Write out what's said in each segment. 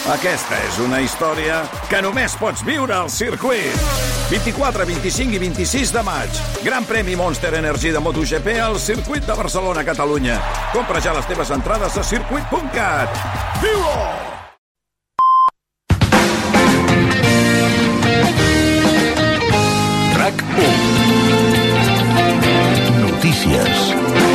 Aquesta és una història que només pots viure al circuit. 24, 25 i 26 de maig. Gran premi Monster Energy de MotoGP al circuit de Barcelona, Catalunya. Compra ja les teves entrades a circuit.cat. Viu-ho! RAC 1. Notícies.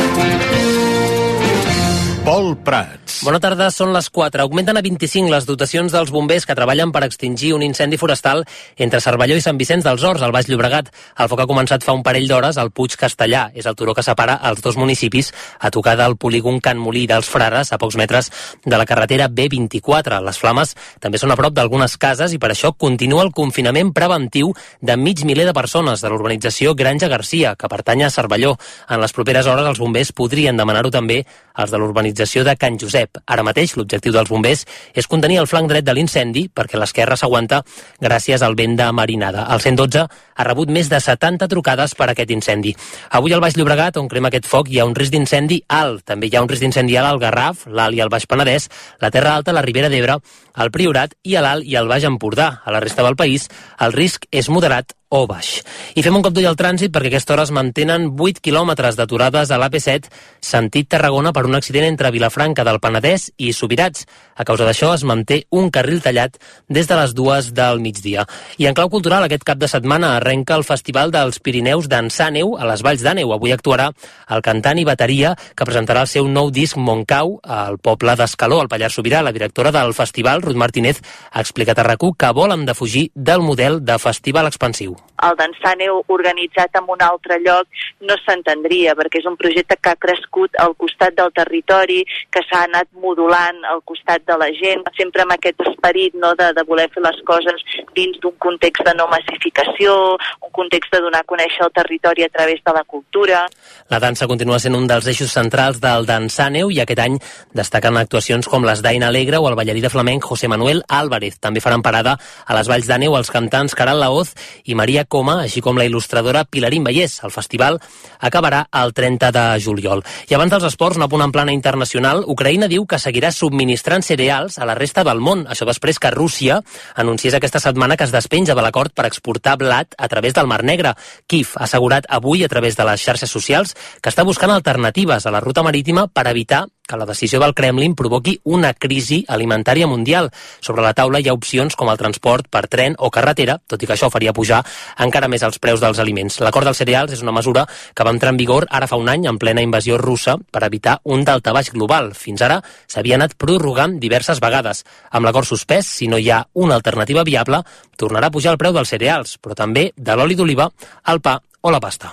Pol Prats. Bona tarda, són les 4. Augmenten a 25 les dotacions dels bombers que treballen per extingir un incendi forestal entre Cervelló i Sant Vicenç dels Horts, al Baix Llobregat. El foc ha començat fa un parell d'hores al Puig Castellà. És el turó que separa els dos municipis a tocar del polígon Can Molí dels Frares, a pocs metres de la carretera B24. Les flames també són a prop d'algunes cases i per això continua el confinament preventiu de mig miler de persones de l'urbanització Granja Garcia, que pertany a Cervelló. En les properes hores els bombers podrien demanar-ho també als de l'urbanització de Can Josep. Ara mateix l'objectiu dels bombers és contenir el flanc dret de l'incendi perquè l'esquerra s'aguanta gràcies al vent de marinada. El 112 ha rebut més de 70 trucades per aquest incendi. Avui al Baix Llobregat, on crema aquest foc, hi ha un risc d'incendi alt. També hi ha un risc d'incendi alt al Garraf, l'Alt i el Baix Penedès, la Terra Alta, la Ribera d'Ebre, el Priorat i a l'Alt i el Baix Empordà. A la resta del país el risc és moderat o baix. I fem un cop d'ull al trànsit perquè a aquesta hora es mantenen 8 quilòmetres d'aturades a l'AP7 sentit Tarragona per un accident entre Vilafranca del Penedès i Subirats. A causa d'això es manté un carril tallat des de les 2 del migdia. I en clau cultural, aquest cap de setmana arrenca el Festival dels Pirineus d'Ensàneu a les Valls d'Àneu. Avui actuarà el cantant i bateria que presentarà el seu nou disc Montcau al poble d'Escaló, al Pallars Sobirà. La directora del festival, Ruth Martínez, ha explicat a RAC1 que volen defugir del model de festival expansiu. El d'Ensàneu organitzat en un altre lloc no s'entendria, perquè és un projecte que ha crescut al costat del territori, que s'ha anat modulant al costat de la gent, sempre amb aquest esperit, no, de voler fer les coses dins d'un context de no massificació, un context de donar a conèixer el territori a través de la cultura. La dansa continua sent un dels eixos centrals del d'Ensàneu i aquest any destaquen actuacions com les d'Aina Alegre o el ballarí de flamenc José Manuel Álvarez. També faran parada a les Valls d'Àneu els cantants Caral Laoz i Maria Coma, així com la il·lustradora Pilarín Vallès. El festival acabarà el 30 de juliol. I abans dels esports, un apunt en plana internacional, Ucraïna diu que seguirà subministrant cereals a la resta del món. Això després que Rússia anunciés aquesta setmana que es despenja de l'acord per exportar blat a través del Mar Negre. Kíev ha assegurat avui a través de les xarxes socials que està buscant alternatives a la ruta marítima per evitar que la decisió del Kremlin provoqui una crisi alimentària mundial. Sobre la taula hi ha opcions com el transport per tren o carretera, tot i que això faria pujar encara més els preus dels aliments. L'acord dels cereals és una mesura que va entrar en vigor ara fa un any en plena invasió russa per evitar un daltabaix global. Fins ara s'havia anat prorrogant diverses vegades. Amb l'acord suspès, si no hi ha una alternativa viable, tornarà a pujar el preu dels cereals, però també de l'oli d'oliva, el pa o la pasta.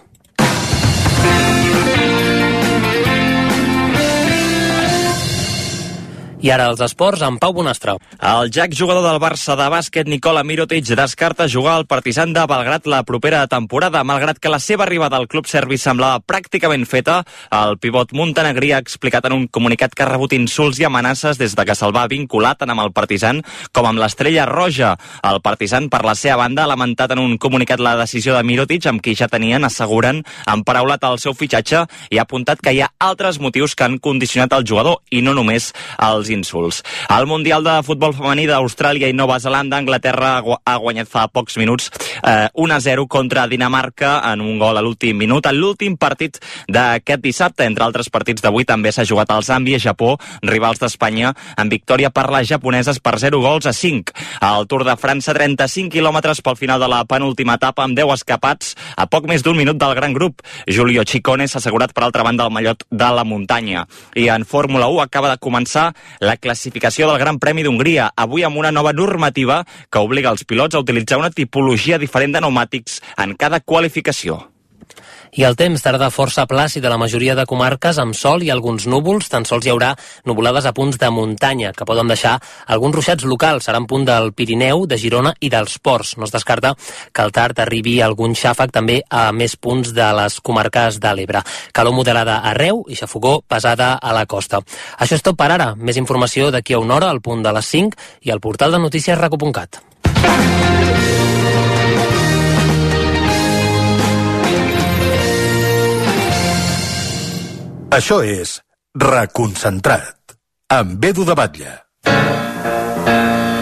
I ara els esports amb Pau Bonastre. El jugador del Barça de bàsquet, Nikola Mirotic, descarta jugar al Partizan de Belgrad la propera temporada. Malgrat que la seva arribada al club serbi semblava pràcticament feta, el pivot montenegrí ha explicat en un comunicat que ha rebut insults i amenaces des de que se'l va vincular tant amb el Partizan com amb l'Estrella Roja. El Partizan, per la seva banda, ha lamentat en un comunicat la decisió de Mirotic, amb qui ja tenien, asseguren, emparaulat el seu fitxatge i ha apuntat que hi ha altres motius que han condicionat el jugador i no només els insults. Al Mundial de Futbol Femení d'Austràlia i Nova Zelanda, Anglaterra ha guanyat fa pocs minuts 1-0 contra Dinamarca en un gol a l'últim minut. En l'últim partit d'aquest dissabte, entre altres partits d'avui, també s'ha jugat al Zàmbia i Japó, rivals d'Espanya, en victòria per les japoneses per 0-5. Al Tour de França, 35 quilòmetres pel final de la penúltima etapa amb 10 escapats a poc més d'un minut del gran grup. Giulio Ciccone s'ha assegurat per altra banda el mallot de la muntanya. I en Fórmula 1 acaba de començar la classificació del Gran Premi d'Hongria, avui amb una nova normativa que obliga els pilots a utilitzar una tipologia diferent de pneumàtics en cada qualificació. I el temps, tarda força plàcid a la majoria de comarques, amb sol i alguns núvols. Tan sols hi haurà nuvolades a punts de muntanya, que poden deixar alguns ruixats locals. Serà en punt del Pirineu, de Girona i dels Ports. No es descarta que al tard arribi algun xàfec també a més punts de les comarques de l'Ebre. Calor moderada arreu i xafogó pesada a la costa. Això és tot per ara. Més informació d'aquí a una hora, al punt de les 5, i al portal de notícies raco.cat. Això és Reconcentrat, amb Edu de Batlle.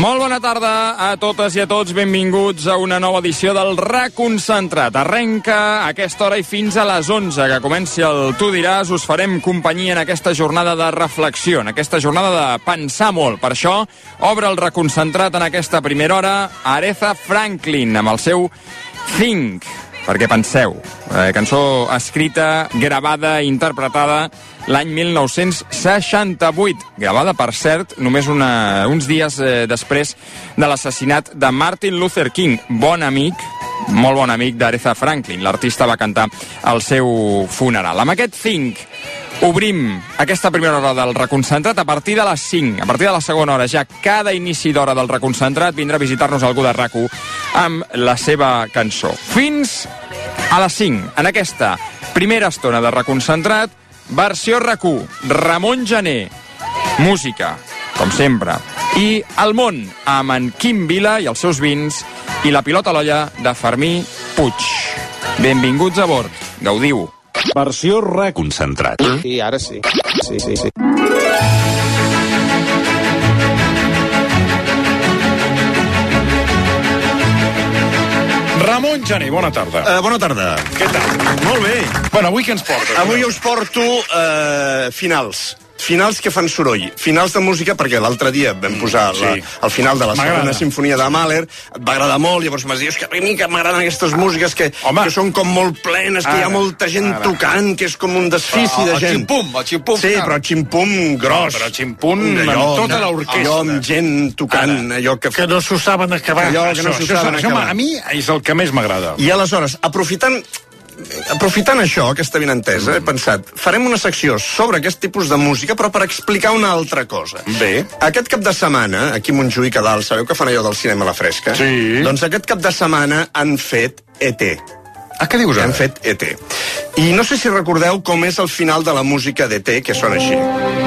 Molt bona tarda a totes i a tots, benvinguts a una nova edició del Reconcentrat. Arrenca a aquesta hora i fins a les 11, que comenci el Tu diràs, us farem companyia en aquesta jornada de reflexió, en aquesta jornada de pensar molt. Per això, obre el Reconcentrat en aquesta primera hora Aretha Franklin, amb el seu Think, perquè penseu, cançó escrita, gravada, interpretada l'any 1968, gravada, per cert, només uns dies després de l'assassinat de Martin Luther King, bon amic, molt bon amic d'Aretha Franklin. L'artista va cantar al seu funeral. Amb aquest Think obrim aquesta primera hora del Reconcentrat a partir de les 5, a partir de la segona hora. Ja cada inici d'hora del Reconcentrat vindrà a visitar-nos algú de RAC1 amb la seva cançó. Fins a les 5, en aquesta primera estona de Reconcentrat, versió RAC1, Ramon Gené, música, com sempre, i El món, amb en Quim Vila i els seus vins, i la pilota a l'olla de Fermí Puig. Benvinguts a bord, gaudiu. Versió Reconcentrat. Sí, ara sí. Sí. Ramon Gené, bona tarda. Bona tarda. Què tal? Molt bé. Bueno, avui què ens portes? Avui us porto finals que fan soroll, finals de música, perquè l'altre dia vam posar el final de la segona sinfonia de Mahler, et va agradar molt, llavors m'has dit que a mi que m'agraden aquestes músiques que són com molt plenes, que hi ha molta gent tocant, que és com un desfici de gent. El ximpum. Sí, però ximpum gros. Però ximpum amb tota l'orquestra. Allò amb gent tocant, allò que no s'ho saben acabar. Allò que no s'ho saben acabar. A mi és el que més m'agrada. I aleshores, aprofitant això, aquesta benentesa, he pensat, farem una secció sobre aquest tipus de música, però per explicar una altra cosa. Bé. Aquest cap de setmana, aquí a Montjuïc a dalt, sabeu que fan allò del cinema a la fresca? Sí. Doncs aquest cap de setmana han fet E.T. Què dius ara? Han fet E.T. I no sé si recordeu com és el final de la música d'E.T., que sona així.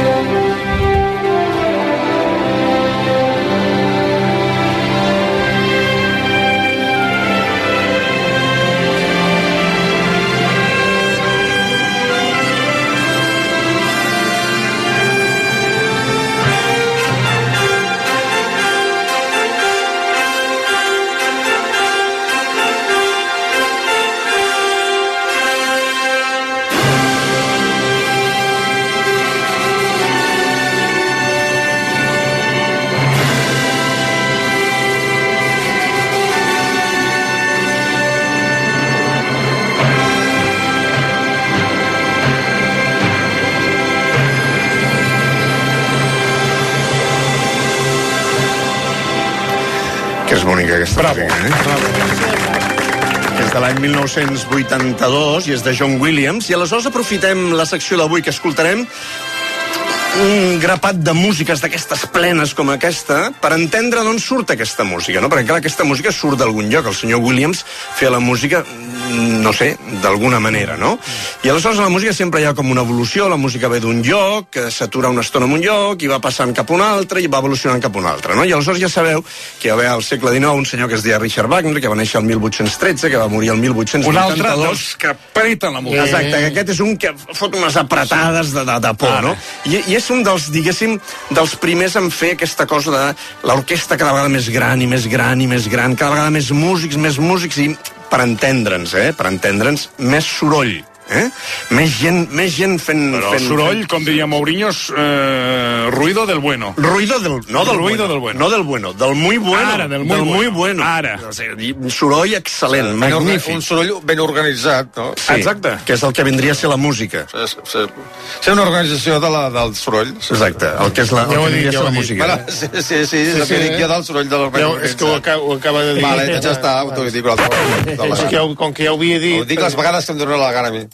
És bonica aquesta música, És de l'any 1982 i és de John Williams, i aleshores aprofitem la secció d'avui que escoltarem un grapat de músiques d'aquestes plenes com aquesta per entendre d'on surt aquesta música, no? Perquè clar, aquesta música surt d'algun lloc. El senyor Williams feia la música, no sé, d'alguna manera, no? I aleshores la música sempre hi ha com una evolució, la música ve d'un lloc, que s'atura una estona en un lloc, i va passant cap a un altre, i va evolucionant cap a un altre, no? I aleshores ja sabeu que hi va haver al segle XIX un senyor que es deia Richard Wagner, que va néixer el 1813, que va morir el 1882. Un altre dels que apreten la música. Exacte, que aquest és un que fot unes apretades de por, no? I és un dels, diguéssim, dels primers en fer aquesta cosa de l'orquestra cada vegada més gran i més gran i més gran, cada vegada més músics, i per entendre'ns, més soroll. Més gent fent... Però soroll, com diria Mourinho, ruido del bueno. Ruido del... No del bueno, del muy bueno. Ara, del muy bueno. Ara. Soroll excel·lent, magnífic. Un soroll ben organitzat, no? Sí, exacte. Que és el que vindria a ser la música. Ser una organització del soroll. Exacte, el que és la, el que vindria a ser la música. Sí, el que dic jo del soroll de l'organització. És que ho acaba de dir. Vale, ja està, t'ho dic l'altre. És que com que ja ho havia dit... Ho dic les vegades que em dóna la gana a mi.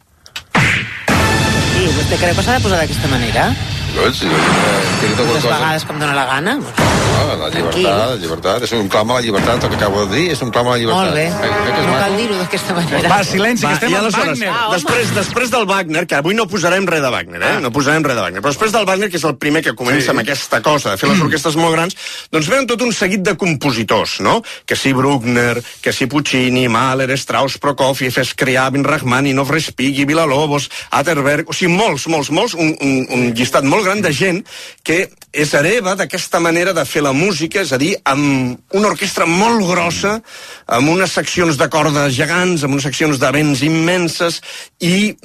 Sí, vostè creu que s'ha de posar d'aquesta manera? Sí, les vegades que em dóna la gana. La llibertat, és un clam a la llibertat, el que acabo de dir, és un clam a la llibertat. Molt bé, no cal dir-ho d'aquesta manera. Va, silenci, que estem amb Wagner. Després del Wagner, que avui no posarem res de Wagner, no posarem res de Wagner, però després del Wagner, que és el primer que comença amb aquesta cosa, de fer les orquestres molt grans, doncs venen tot un seguit de compositors, no? Que si Bruckner, que si Puccini, Mahler, Strauss, Prokofiev, Scriabin, Rachmaninoff, Respighi, Villa-Lobos, Atterberg, o sigui, molts, un llistat molt molt gran de gent que és hereva d'aquesta manera de fer la música, és a dir, amb una orquestra molt grossa, amb unes seccions de cordes gegants, amb unes seccions de vents immenses, i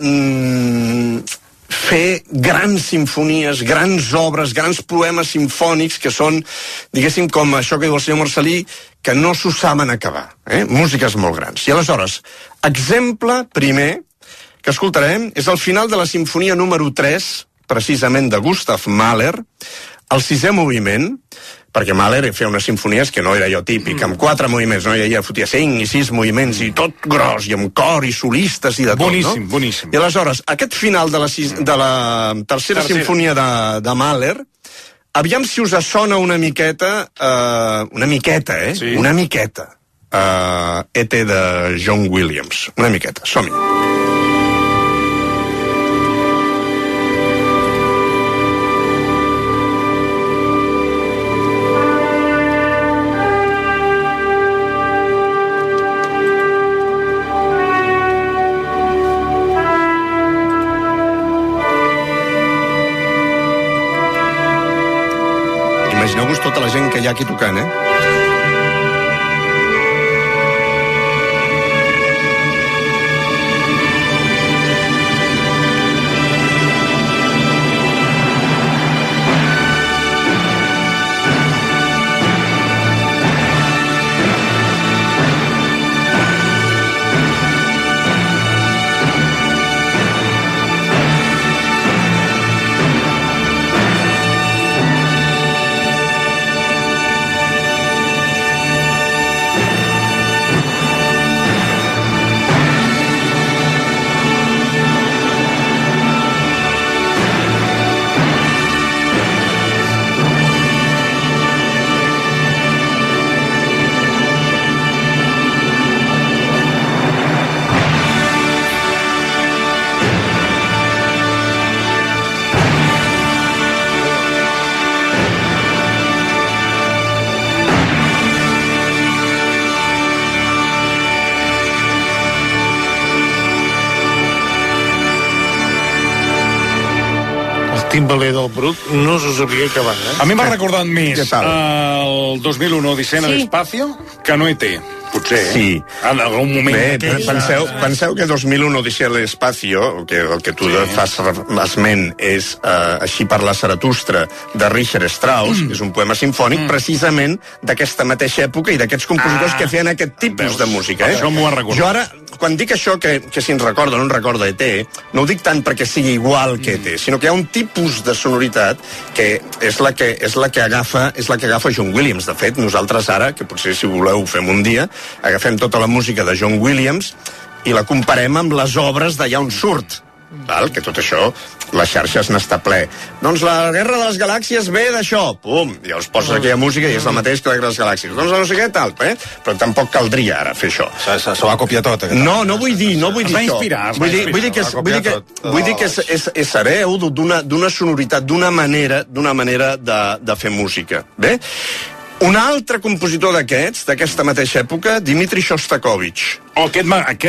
fer grans simfonies, grans obres, grans poemes simfònics que són, diguéssim, com això que diu el senyor Marcelí, que no s'ho saben acabar. Músiques molt grans. I aleshores, exemple primer que escoltarem és el final de la sinfonia número 3, precisament de Gustav Mahler, el 6è moviment, perquè Mahler feia unes sinfonies que no era allò típic, amb 4 moviments, no? Ella fotia 5 i 6 moviments i tot gros, i amb cor i solistes i de tot, boníssim, no? Boníssim. I aleshores, aquest final de la tercera sinfonia de Mahler, aviam si us sona una miqueta, Sí. Una miqueta. E.T. de John Williams. Una miqueta, som-hi. Imagineu-vos tota la gent que hi ha aquí tocant, Timbaler del Bruc no s'ho sabia acabar, A mi m'ha recordat més Què tal? el 2001 Odissea en l'espacio que no ET. Potser, Sí. En algun moment. Bé, penseu que 2001 Odissea a l'Espacio, el que tu fas esment és Així parla Zaratustra, de Richard Strauss, és un poema simfònic precisament d'aquesta mateixa època i d'aquests compositors que feien aquest tipus de música. Això m'ho ha recordat. Jo ara, quan dic això, que si ens recorda o no ens recorda ET, no ho dic tant perquè sigui igual que ET, sinó que hi ha un tipus de sonoritat que és la que agafa John Williams. De fet, nosaltres ara, que potser si voleu ho fem un dia, agafem tota la música de John Williams i la comparem amb les obres d'allà on surt. Val? Que tot això, les xarxes n'està ple. Doncs la Guerra de les Galàxies ve d'això. Pum! Llavors poses aquella música i és el mateix que la Guerra de les Galàxies. Doncs no sé què, tal, però tampoc caldria ara fer això. Se va copiar tot. No vull dir Es va això. inspirar, Vull dir que és hereu d'una sonoritat, d'una manera de fer música. Bé? Un altre compositor d'aquesta mateixa època, Dmitri Shostakovich. Aquest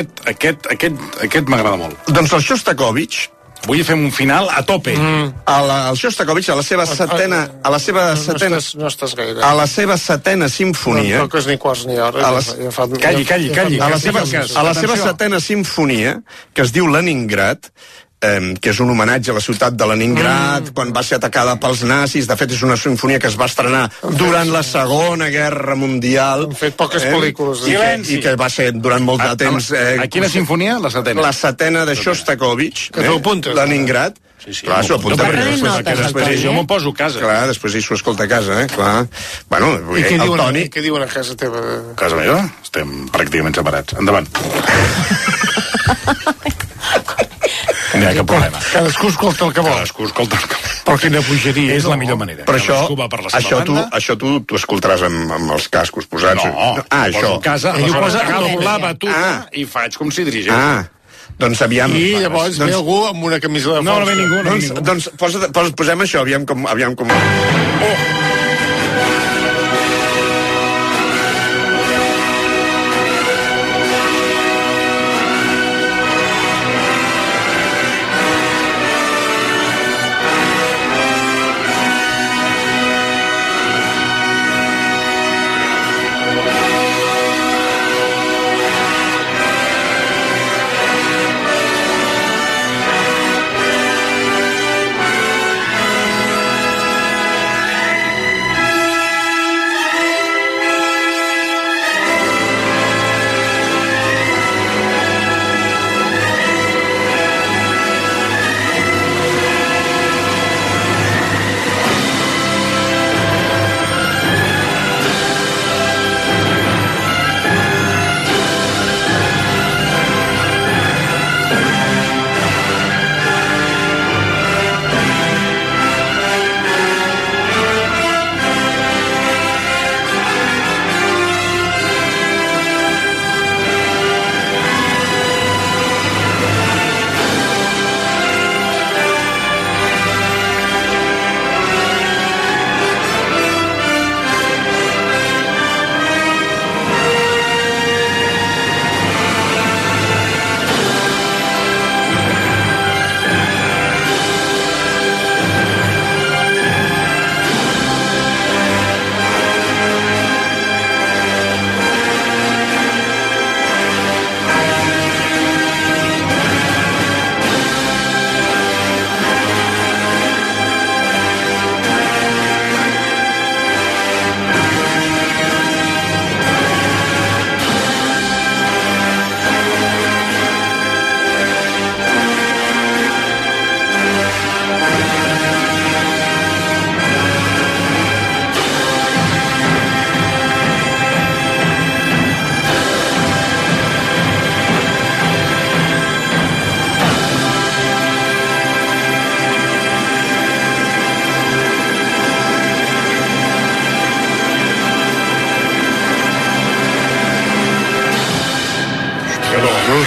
m'agrada molt. Doncs el Shostakovich, Vull fer un final a tope. el Shostakovich, a la seva setena No estàs gaire. a la seva setena sinfonia, No toques ni quarts ni hores. Calli. a la seva setena sinfonia, que es diu Leningrad, que és un homenatge a la ciutat de Leningrad, quan va ser atacada pels nazis. De fet, és una sinfonia que es va estrenar durant la Segona Guerra Mundial. Han fet poques pel·lícules. I que va ser durant molt de temps... A quina sinfonia? La setena. La setena de Shostakovich. Que t'ho apuntes. Leningrad. Sí. Clar, s'ho apunta perquè després jo m'ho poso a casa. Clar, després ell s'ho escolta a casa, clar. Bueno, I què el Toni... diuen a casa teva? A casa meva estem pràcticament separats. Endavant. No hi ha cap problema. Cadascú escolta el que vol. Però quina bogeria. És la millor manera. Però això tu escoltaràs amb els cascos posats. Això. A casa, aleshores posa agafo la batuta i faig com si dirigés. Doncs aviam... I llavors ve algú amb una camisa de No ve ningú. Doncs posem això, aviam com...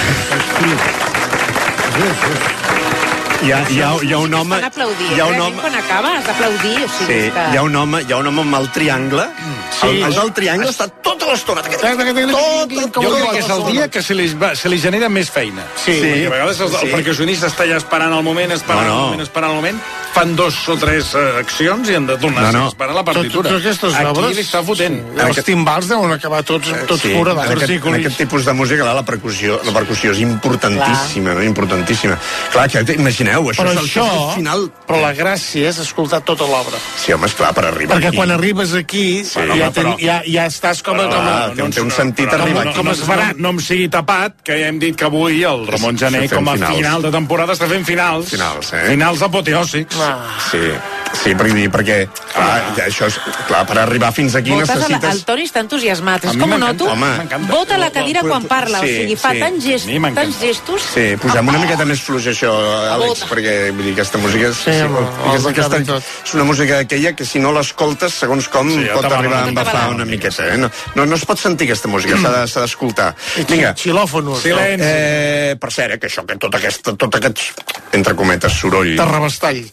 Hi ha un home... Hi ha un home... Quan acaba has d'aplaudir. O sigui, sí, hi ha un home amb el triangle. Sí. El triangle està tota l'estona. Jo crec que és el dia que se li genera més feina. Sí. Perquè a vegades el percussionista està allà esperant el moment, esperant el moment, fan 2 o 3 accions i han de tornar a esperar la partitura. Totes aquestes obres... Aquí li està fotent. Els timbals deuen acabar tots foradats. En aquest tipus de música, la percussió és importantíssima, no? Importantíssima. Clar, que imagineu, això és el final... Però la gràcia és escoltar tota l'obra. Sí, home, esclar, per arribar aquí. Perquè quan arribes aquí, ja estàs com a... Té un sentit arribar aquí. No em sigui tapat, que ja hem dit que avui el Ramon Gené, com a final de temporada, està fent finals. Finals apoteòsics. Sí, perquè això és... Clar, per arribar fins aquí necessites... El Toni està entusiasmat. És com ho noto. Bota la cadira quan parla. O sigui, fa tants gestos... Sí, posem una miqueta més fluix això, Àlex, perquè aquesta música és una música aquella que si no l'escoltes, segons com, pot arribar a embafar una miqueta. No es pot sentir aquesta música, s'ha d'escoltar. Vinga. Xilòfonos. Per cert, que això, que tot aquest, entre cometes, soroll... Terrabastall.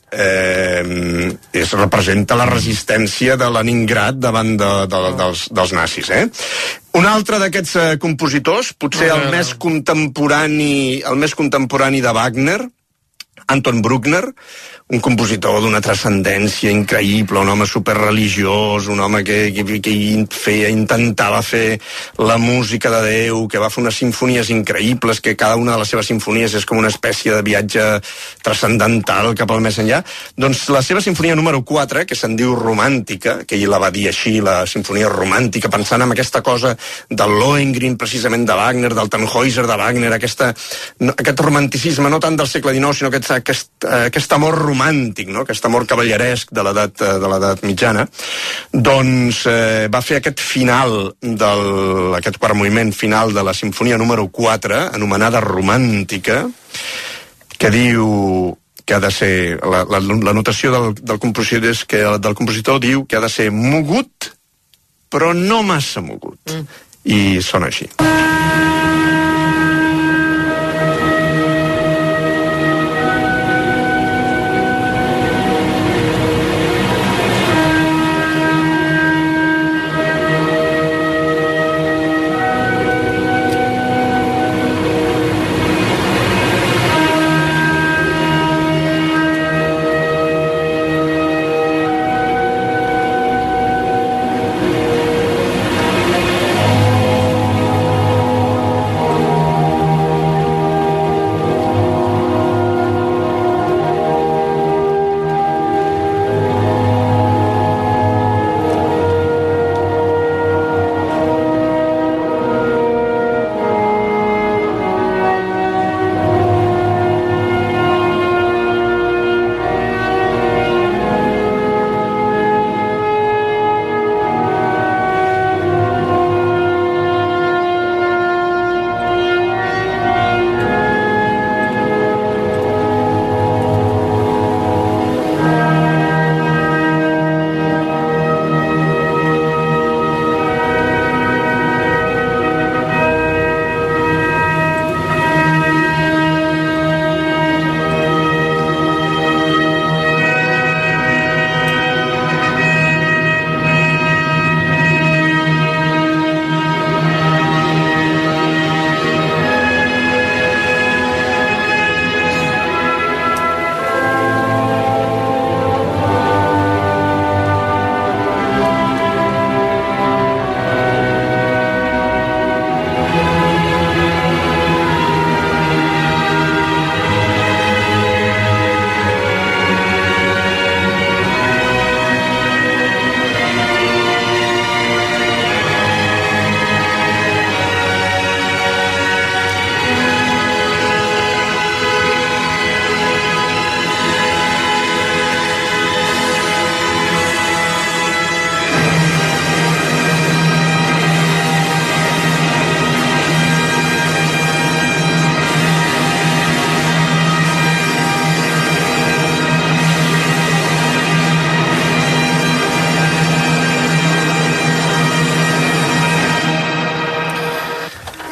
Representa la resistència de Leningrad davant dels nazis, Un altre d'aquests compositors, potser el més contemporani de Wagner, Anton Bruckner, un compositor d'una transcendència increïble, un home superreligiós, un home que intentava fer la música de Déu, que va fer unes sinfonies increïbles, que cada una de les seves sinfonies és com una espècie de viatge transcendental cap al més enllà. Doncs la seva sinfonia número 4, que se'n diu Romàntica, que ell la va dir així, la sinfonia romàntica, pensant en aquesta cosa del Lohengrin, precisament de Wagner, del Tannhäuser de Wagner, aquest romanticisme, no tant del segle XIX, sinó aquest amor romàntic, no? Aquest amor cavalleresc de l'edat mitjana, doncs va fer aquest final, aquest quart moviment final de la sinfonia número 4, anomenada Romàntica, que diu que ha de ser, la notació del compositor diu que ha de ser mogut, però no massa mogut. I sona així.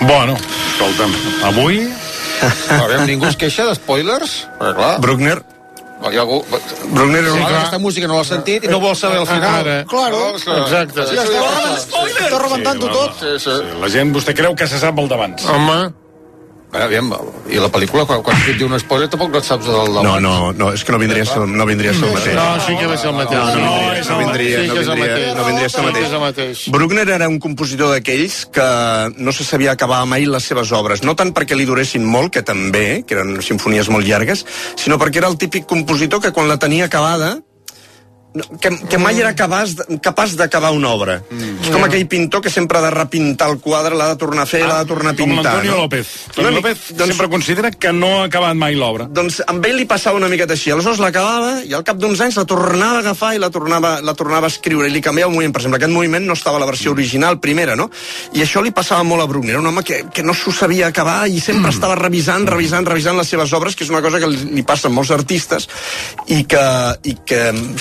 Bueno, escolta'm, avui... Ningú es queixa d'espoilers? Clar. Bruckner. Bruckner aquesta música no l'ha sentit i no vol saber el final. Claro, exacte. Està rebentant-ho tot. La gent, vostè creu que se sap el d'abans. Home. Aviam, i la pel·lícula, quan et diu un spoiler, tampoc no et saps el d'abans. No, és que no vindria a ser el mateix. No, sí que va ser el mateix. No vindria a ser el mateix. Bruckner era un compositor d'aquells que no se sabia acabar mai les seves obres, no tant perquè li duressin molt, que també, que eren sinfonies molt llargues, sinó perquè era el típic compositor que quan la tenia acabada que mai era capaç d'acabar una obra. És com aquell pintor que sempre ha de repintar el quadre, l'ha de tornar a fer, l'ha de tornar a pintar. Com l'Antonio López. Antonio López sempre considera que no ha acabat mai l'obra. Doncs amb ell li passava una miqueta així. Aleshores l'acabava i al cap d'uns anys la tornava a agafar i la tornava a escriure i li canviava un moviment. Per exemple, aquest moviment no estava a la versió original primera, no? I això li passava molt a Bruckner. Era un home que no s'ho sabia acabar i sempre estava revisant les seves obres, que és una cosa que li passa a molts artistes i que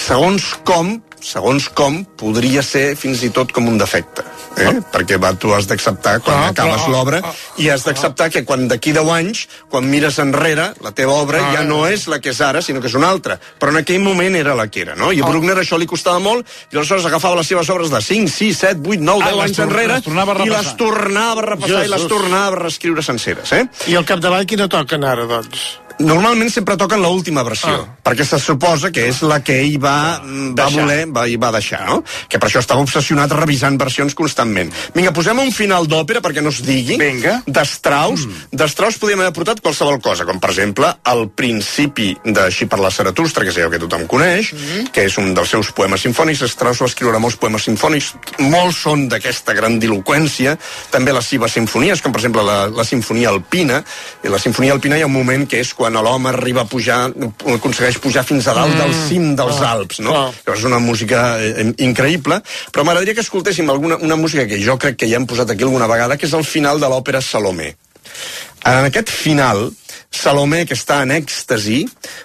segons com podria ser fins i tot com un defecte, perquè tu has d'acceptar quan acabes l'obra i has d'acceptar que quan d'aquí 10 anys, quan mires enrere, la teva obra ja no és la que és ara, sinó que és una altra, però en aquell moment era la que era, no? I a Bruckner això li costava molt i aleshores agafava les seves obres de 5, 6, 7, 8, 9, 10 anys enrere i les tornava a repassar i les tornava a reescriure senceres, I al capdavall quina toquen ara, doncs? Normalment sempre toquen l'última versió, perquè se suposa que és la que ell va voler i va deixar, no? Que per això estava obsessionat revisant versions constantment. Vinga, posem un final d'òpera perquè no es digui. Vinga. D'Strauss. D'Strauss podíem haver portat qualsevol cosa, com per exemple el principi de Així parla Zaratustra, que és allò que tothom coneix, que és un dels seus poemes simfònics. Strauss va escriure molts poemes simfònics, molts són d'aquesta grandiloqüència, també les seves simfonies, com per exemple la Simfonia Alpina. I la Simfonia Alpina hi ha un moment que és quan l'home arriba a pujar, aconsegueix pujar fins a dalt del cim dels Alps, no? És una música increïble, però m'agradaria que escoltéssim una música que jo crec que ja hem posat aquí alguna vegada, que és el final de l'òpera Salomé. En aquest final, Salomé, que està en èxtasi,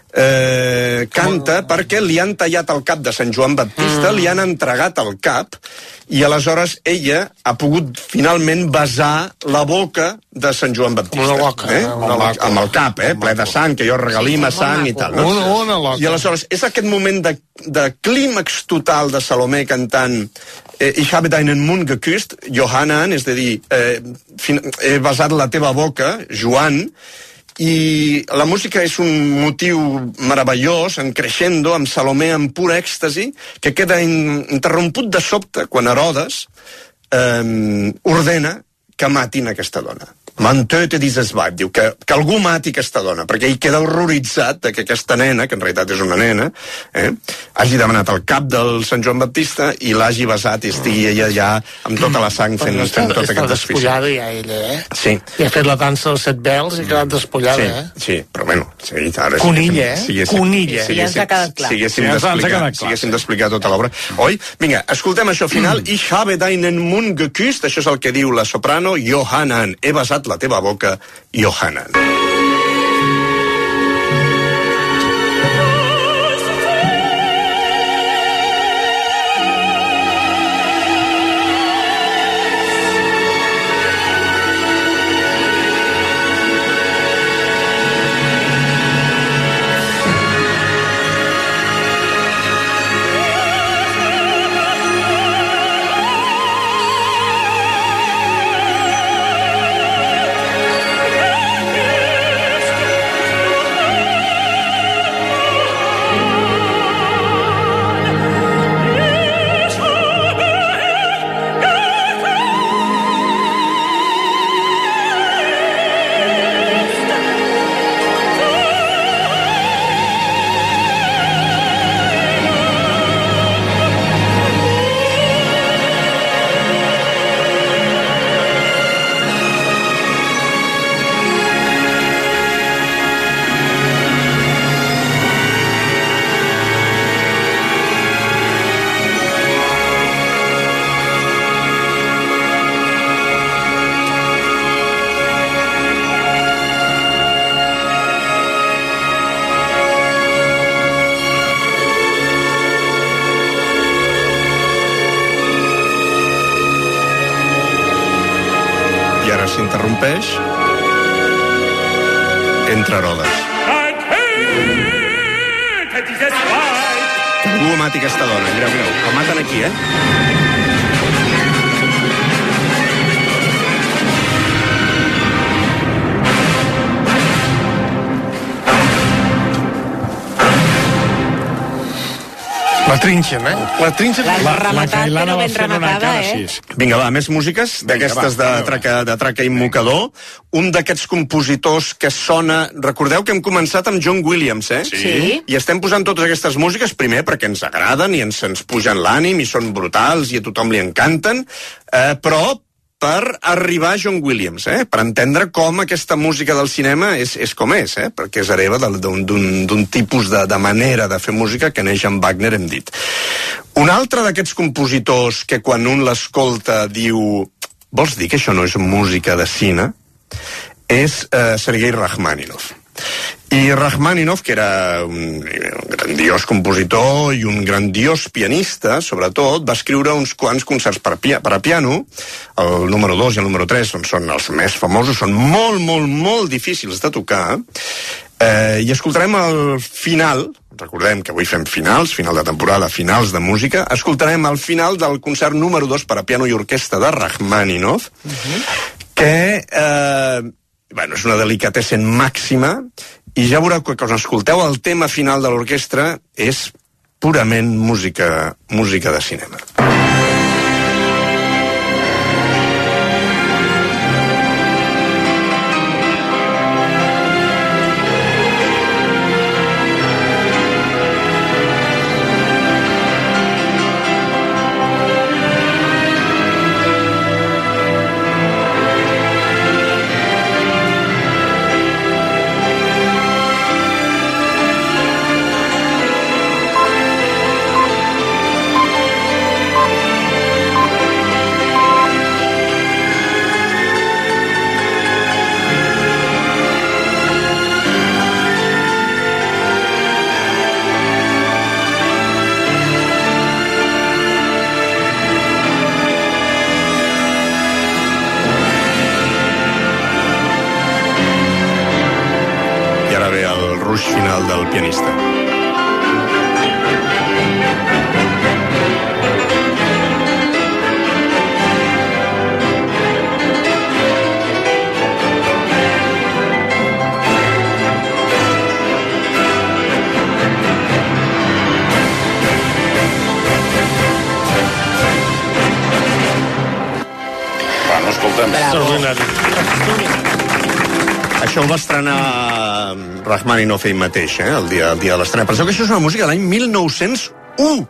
canta perquè li han tallat el cap de Sant Joan Baptista, li han entregat el cap, i aleshores ella ha pogut finalment besar la boca de Sant Joan Baptista. Una loca. Amb el cap, ple de sang, que jo regalima sang i tal. Una loca. I aleshores és aquest moment de clímax total de Salomé cantant Ich habe deinen Mund geküsst, Johanan, és a dir, he besat la teva boca, Joan, i la música és un motiu meravellós, en crescendo, amb Salomé en pur èxtasi, que queda interromput de sobte quan Herodes ordena que matin aquesta dona. Man töte dieses Weib, diu que algú mati aquesta dona, perquè ell queda horroritzat de que aquesta nena, que en realitat és una nena, hagi demanat el cap del Sant Joan Baptista i l'hagi besat i estigui ella ja amb tota la sang fent tot aquest desfici. Està despullada ja ella, Sí. I ha fet la dansa dels 7 vels i ha quedat despullada, Sí, però bueno, sí, ara... Conilla, Conilla. Ja ens ha quedat clar. Siguéssim d'explicar tota l'obra. Oi? Vinga, escoltem això final. Ich habe deinen Mund geküsst, això és el que diu la soprano Johanan. He besat la teva boca, Johanan. s'interrompeix. Entre Herodes. Que algú mati aquesta dona, mireu. El maten aquí, La trinxen, La trinxen. Rematada, ben rematada, Vinga, va, més músiques d'aquestes de traca i mocador. Un d'aquests compositors que sona... Recordeu que hem començat amb John Williams, Sí. I estem posant totes aquestes músiques, primer perquè ens agraden i ens pugen l'ànim i són brutals i a tothom li encanten, però per arribar a John Williams, per entendre com aquesta música del cinema és com és, perquè és hereva d'un tipus de manera de fer música que neix amb Wagner, hem dit. Un altre d'aquests compositors que quan un l'escolta diu vols dir que això no és música de cine? És Sergei Rachmaninoff. I Rachmaninoff, que era un grandiós compositor i un grandiós pianista, sobretot, va escriure uns quants concerts per a piano, el número 2 i el número 3 són els més famosos, són molt difícils de tocar, i escoltarem al final, recordem que avui fem finals, final de temporada, finals de música, escoltarem al final del concert número 2 per a piano i orquestra de Rachmaninoff, que és una delicatessen màxima, i ja veureu que quan escolteu el tema final de l'orquestra és purament música de cinema. Final del pianista. Bueno, escolta'm. Això ho va estrenar Rachmaninoff ell mateix, el dia de l'estrena. Penseu que això és una música de l'any 1901.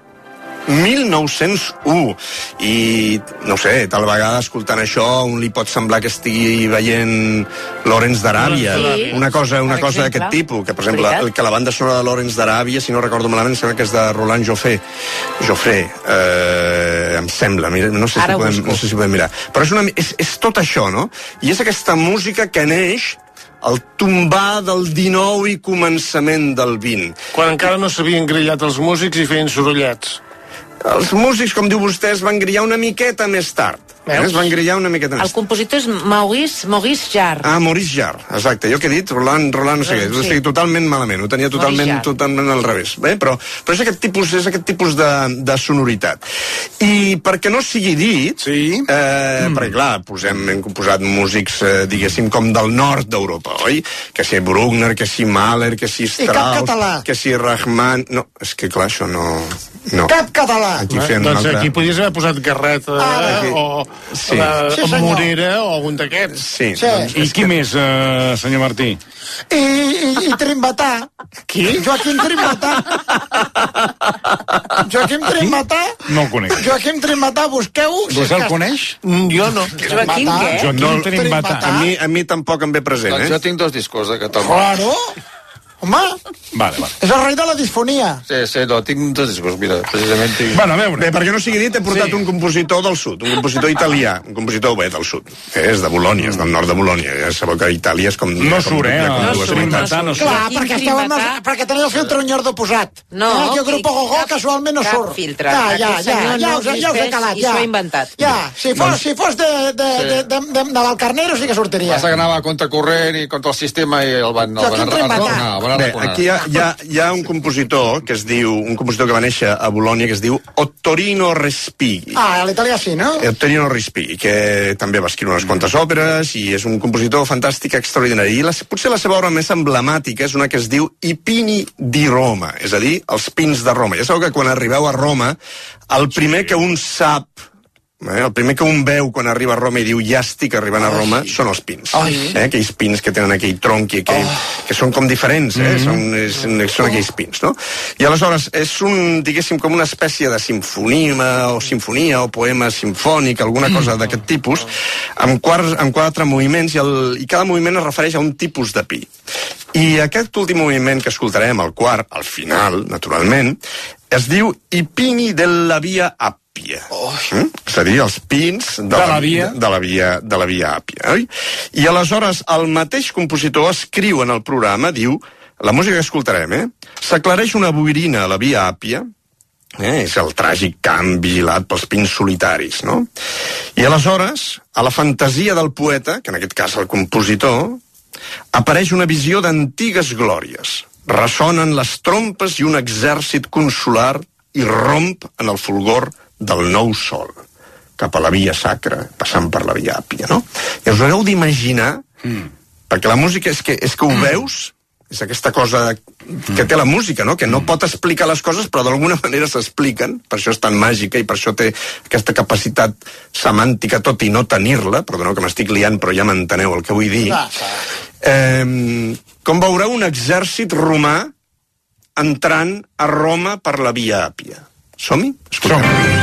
1901. I, no sé, tal vegada escoltant això un li pot semblar que estigui veient Lawrence d'Aràbia. Sí. Una cosa d'aquest tipus, que per exemple, que la banda sonora de Lawrence d'Aràbia, si no recordo malament, sembla que és de Roland Joffé, em sembla, no sé si podem mirar. Però és tot això, no? I és aquesta música que neix el tombar del 19 i començament del 20. Quan encara no s'havien grillat els músics i feien sorollets. Els músics, com diu vostè, es van grillar una miqueta més tard. Es van grillar una miqueta més tard. El compositor és Maurice Jarre. Ah, Maurice Jarre, exacte. Jo que he dit, Roland no sé què. O sigui, totalment malament. Ho tenia totalment al revés. Però és aquest tipus de sonoritat. I perquè no sigui dit, perquè clar, hem posat músics, diguéssim, com del nord d'Europa, oi? Que si Bruckner, que si Mahler, que si Strauss, que si Rachman... No, és que clar, això no... Cap català! Doncs aquí podries haver posat Garret o Morera o algun d'aquests. Sí. I qui més, senyor Martí? I Trimbatà. Qui? Joaquim Trimbatà. Joaquim Trimbatà? No el conec. Joaquim Trimbatà, busqueu... Vostè el coneix? Jo no. Joaquim què? Joaquim Trimbatà. A mi tampoc em ve present, Jo tinc 2 discos de català. Claro. Home, Vale. és el rei de la disfonia. Sí, no, tinc dos discos, mira, precisament tinc... Bueno, a veure. Bé, perquè no sigui dit, he portat un compositor del sud, un compositor italià, un compositor del sud. És de Bolònia, és del nord de Bolònia. Ja sabeu que Itàlia és com... No surt, no surt. Clar, perquè teniu el filtre unyordo posat. No. Aquí el grup Gogó casualment no surt. Cap filtre. Ja us he calat, I s'ho ha inventat. Ja, si fos de l'Alcarnero sí que sortiria. Passa que anava a contracorrent i contra el sistema i el van arraconar. Bé, aquí hi ha un compositor que es diu, un compositor que va néixer a Bolònia que es diu Ottorino Respighi. Ah, a l'italià sí, no? Ottorino Respighi, que també va escriure unes quantes òperes i és un compositor fantàstic, extraordinari. I potser la seva obra més emblemàtica és una que es diu I Pini di Roma, és a dir, els pins de Roma. Ja sabeu que quan arribeu a Roma, el primer que un sap, el primer que un veu quan arriba a Roma i diu ja estic arribant a Roma són els pins. Aquells pins que tenen aquell tronc i que són com diferents, són aquells pins, no? I aleshores és diguéssim, com una espècie de sinfonia o poema simfònic, alguna cosa d'aquest tipus, amb quatre moviments i cada moviment es refereix a un tipus de pi. I aquest últim moviment que escoltarem, el quart, al final, naturalment, es diu I Pini della Via Appia. És a dir, els pins de la Via Appia. I aleshores el mateix compositor escriu en el programa, diu, la música que escoltarem, s'aclareix una boirina a la Via Appia, és el tràgic camp vigilat pels pins solitaris, no? I aleshores, a la fantasia del poeta, que en aquest cas el compositor, apareix una visió d'antigues glòries. Ressonen les trompes i un exèrcit consular irromp en el fulgor del nou sol, cap a la via sacra, passant per la Via Appia, no? I us haureu d'imaginar, perquè la música és que ho veus, és aquesta cosa que té la música, no? Que no pot explicar les coses, però d'alguna manera s'expliquen, per això és tan màgica i per això té aquesta capacitat semàntica, tot i no tenir-la, perdoneu que m'estic liant, però ja m'enteneu el que vull dir. Com veureu un exèrcit romà entrant a Roma per la Via Appia. Som-hi? Escoltem.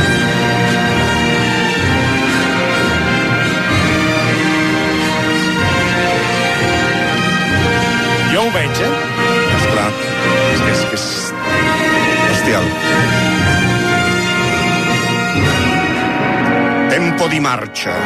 Jo ho veig, Esclar, és bestial. Tempo di marcia.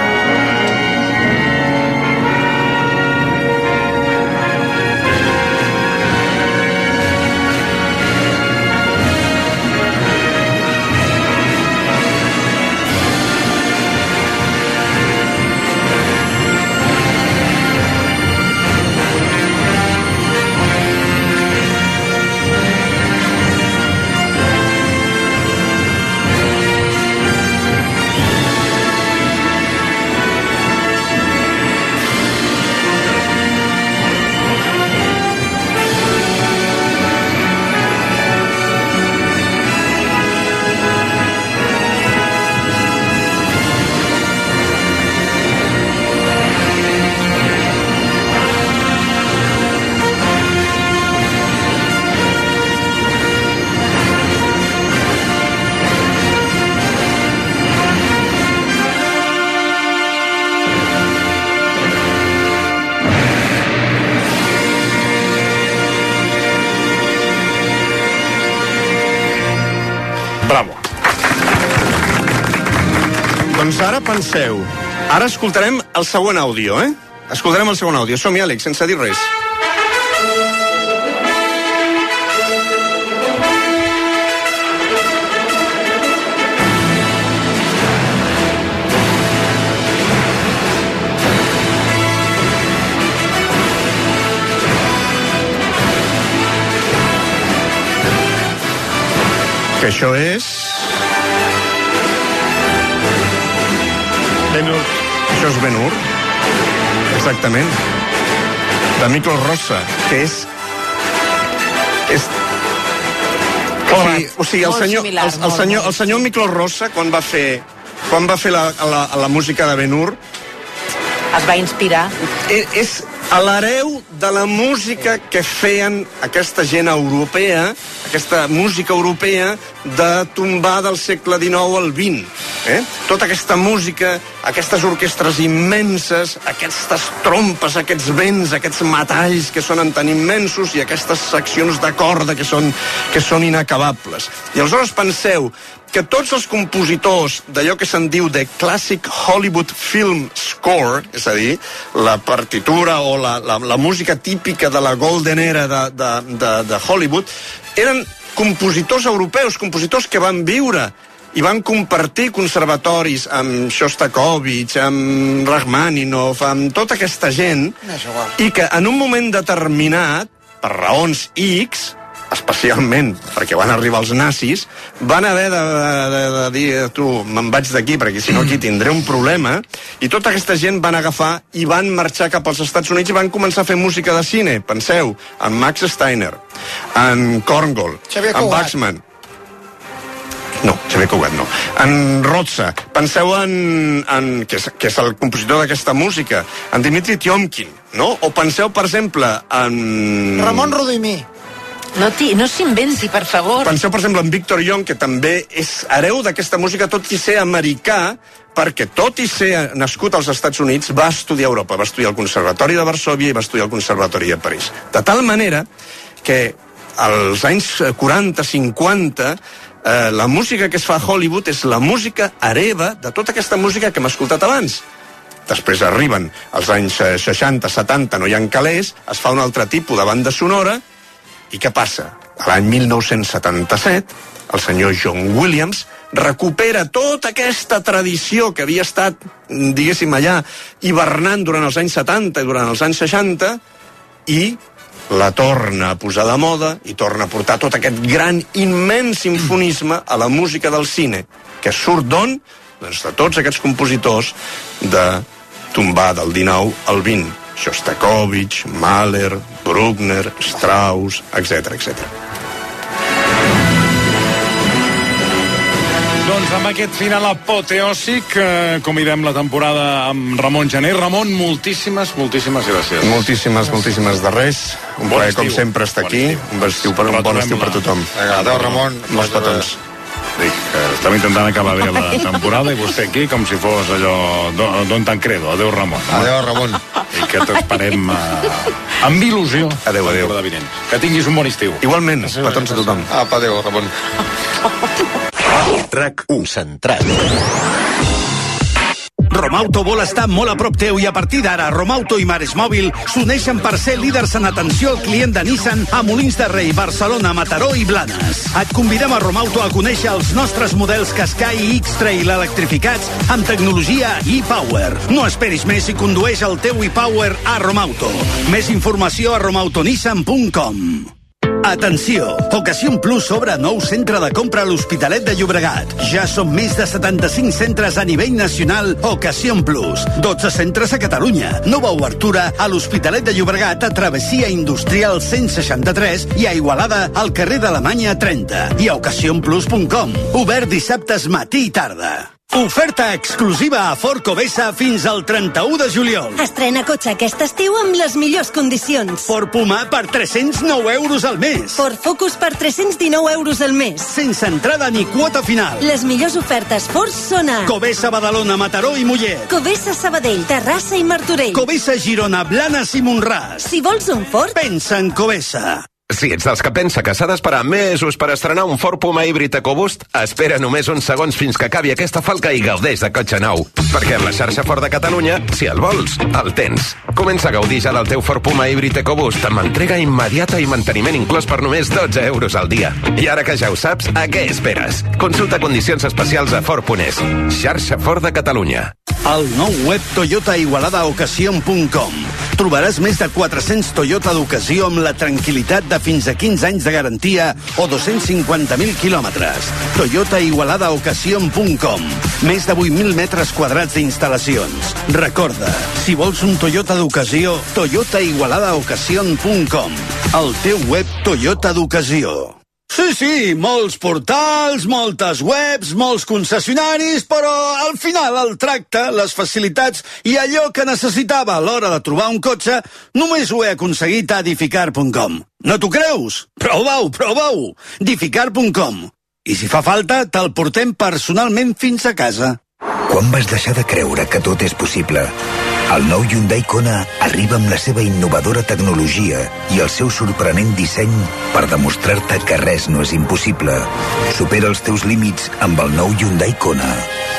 Bravo. Doncs ara penseu, ara escoltarem el següent àudio, Escoltarem el següent àudio. Som-hi, Àlex, sense dir res. Que això és... Ben-Hur. Això és Ben-Hur. Exactament. De Miklos Rozsa, que és... O sigui, el senyor Miklos Rozsa, quan va fer la música de Ben-Hur... Es va inspirar. És l'hereu de la música que feien aquesta gent europea, aquesta música europea de tombar del segle XIX al XX. Tota aquesta música, aquestes orquestres immenses, aquestes trompes, aquests vents, aquests metalls que sonen tan immensos i aquestes seccions de corda que són inacabables. I aleshores penseu que tots els compositors d'allò que se'n diu de Classic Hollywood Film Score, és a dir, la partitura o la música típica de la Golden Era de Hollywood, eren compositors europeus, compositors que van viure i van compartir conservatoris amb Shostakovich, amb Rachmaninoff, amb tota aquesta gent, i que en un moment determinat, per raons X, especialment perquè van arribar els nazis, van haver de dir, tu, me'n vaig d'aquí, perquè si no aquí tindré un problema, i tota aquesta gent van agafar i van marxar cap als Estats Units i van començar a fer música de cine. Penseu, en Max Steiner, en Korngold, en Waxman, no, Xavier Cugat no. En Roza. Penseu que és el compositor d'aquesta música. En Dimitri Tiomkin, no? O penseu, per exemple, en Ramon Rodimí. No s'inventi, per favor. Penseu, per exemple, en Victor Young, que també és hereu d'aquesta música, tot i ser americà, perquè tot i ser nascut als Estats Units, va estudiar a Europa. Va estudiar al Conservatori de Varsòvia i va estudiar al Conservatori de París. De tal manera que als anys 40-50 la música que es fa a Hollywood és la música hereva de tota aquesta música que hem escoltat abans. Després arriben els anys 60-70, no hi ha calés, es fa un altre tipus de banda sonora, i què passa? L'any 1977, el senyor John Williams recupera tota aquesta tradició que havia estat, diguéssim, allà hivernant durant els anys 70 i durant els anys 60, i la torna a posar de moda i torna a portar tot aquest gran, immens sinfonisme a la música del cine, que surt d'on? Doncs de tots aquests compositors de tombar del 19 al 20. Shostakovich, Mahler, Bruckner, Strauss, etc. Doncs amb aquest final apoteòsic convidem la temporada amb Ramon Gené. Ramon, moltíssimes gràcies. Moltíssimes de res. Un plaer, com sempre, estar aquí. Un bon estiu per tothom. Adéu, Ramon. Molts petons. Dic que estem intentant acabar bé la temporada i vostè aquí com si fos allò Don Tancredo. Adéu, Ramon. Adéu, Ramon. I que t'esperem amb il·lusió. Adéu. Que tinguis un bon estiu. Igualment, petons a tothom. Adéu, Ramon. RAC1 centrat. Romauto vol estar molt a prop teu i a partir d'ara Romauto i Mares Mòbil s'uneixen per ser líders en atenció al client de Nissan a Molins de Rei, Barcelona, Mataró i Blanes. Et convidem a Romauto a conèixer els nostres models Qashqai i X-Trail electrificats amb tecnologia e-Power. No esperis més i condueix el teu e-Power a Romauto. Més informació a romautonissan.com. Atenció! Ocasión Plus obre nou centre de compra a l'Hospitalet de Llobregat. Ja són més de 75 centres a nivell nacional Ocasión Plus. 12 centres a Catalunya. Nova obertura a l'Hospitalet de Llobregat a Travessia Industrial 163 i a Igualada al carrer d'Alemanya 30. I a ocasionplus.com. Obert dissabtes matí i tarda. Oferta exclusiva a Ford Covesa fins al 31 de juliol. Estrena cotxe aquest estiu amb les millors condicions. Ford Puma per 309 euros al mes. Ford Focus per 319 euros al mes. Sense entrada ni quota final. Les millors ofertes Ford són a Covesa, Badalona, Mataró i Mollet. Covesa, Sabadell, Terrassa i Martorell. Covesa, Girona, Blanes i Montràs. Si vols un Ford, pensa en Covesa. Si ets dels que pensa que s'ha d'esperar mesos per estrenar un Ford Puma híbrid EcoBoost, espera només uns segons fins que acabi aquesta falca i gaudeix de cotxe nou. Perquè amb la xarxa Ford de Catalunya, si el vols, el tens. Comença a gaudir ja del teu Ford Puma híbrid EcoBoost amb entrega immediata i manteniment inclòs per només 12 euros al dia. I ara que ja ho saps, a què esperes? Consulta condicions especials a Ford.es. Xarxa Ford de Catalunya. Al nou web Toyota Igualada Ocasión.com trobaràs més de 400 Toyota d'ocasió amb la tranquil·litat de fins a 15 anys de garantia o 250.000 quilòmetres. Toyota Igualada Ocasión.com. Més de 8.000 metres quadrats d'instal·lacions. Recorda, si vols un Toyota d'ocasió, Toyota Igualada Ocasión.com. El teu web Toyota d'ocasió. Sí, molts portals, moltes webs, molts concessionaris, però al final el tracte, les facilitats i allò que necessitava a l'hora de trobar un cotxe només ho he aconseguit a Edificar.com. No t'ho creus? Prova-ho! Edificar.com. I si fa falta, te'l portem personalment fins a casa. Quan vas deixar de creure que tot és possible? El nou Hyundai Kona arriba amb la seva innovadora tecnologia i el seu sorprenent disseny per demostrar-te que res no és impossible. Supera els teus límits amb el nou Hyundai Kona.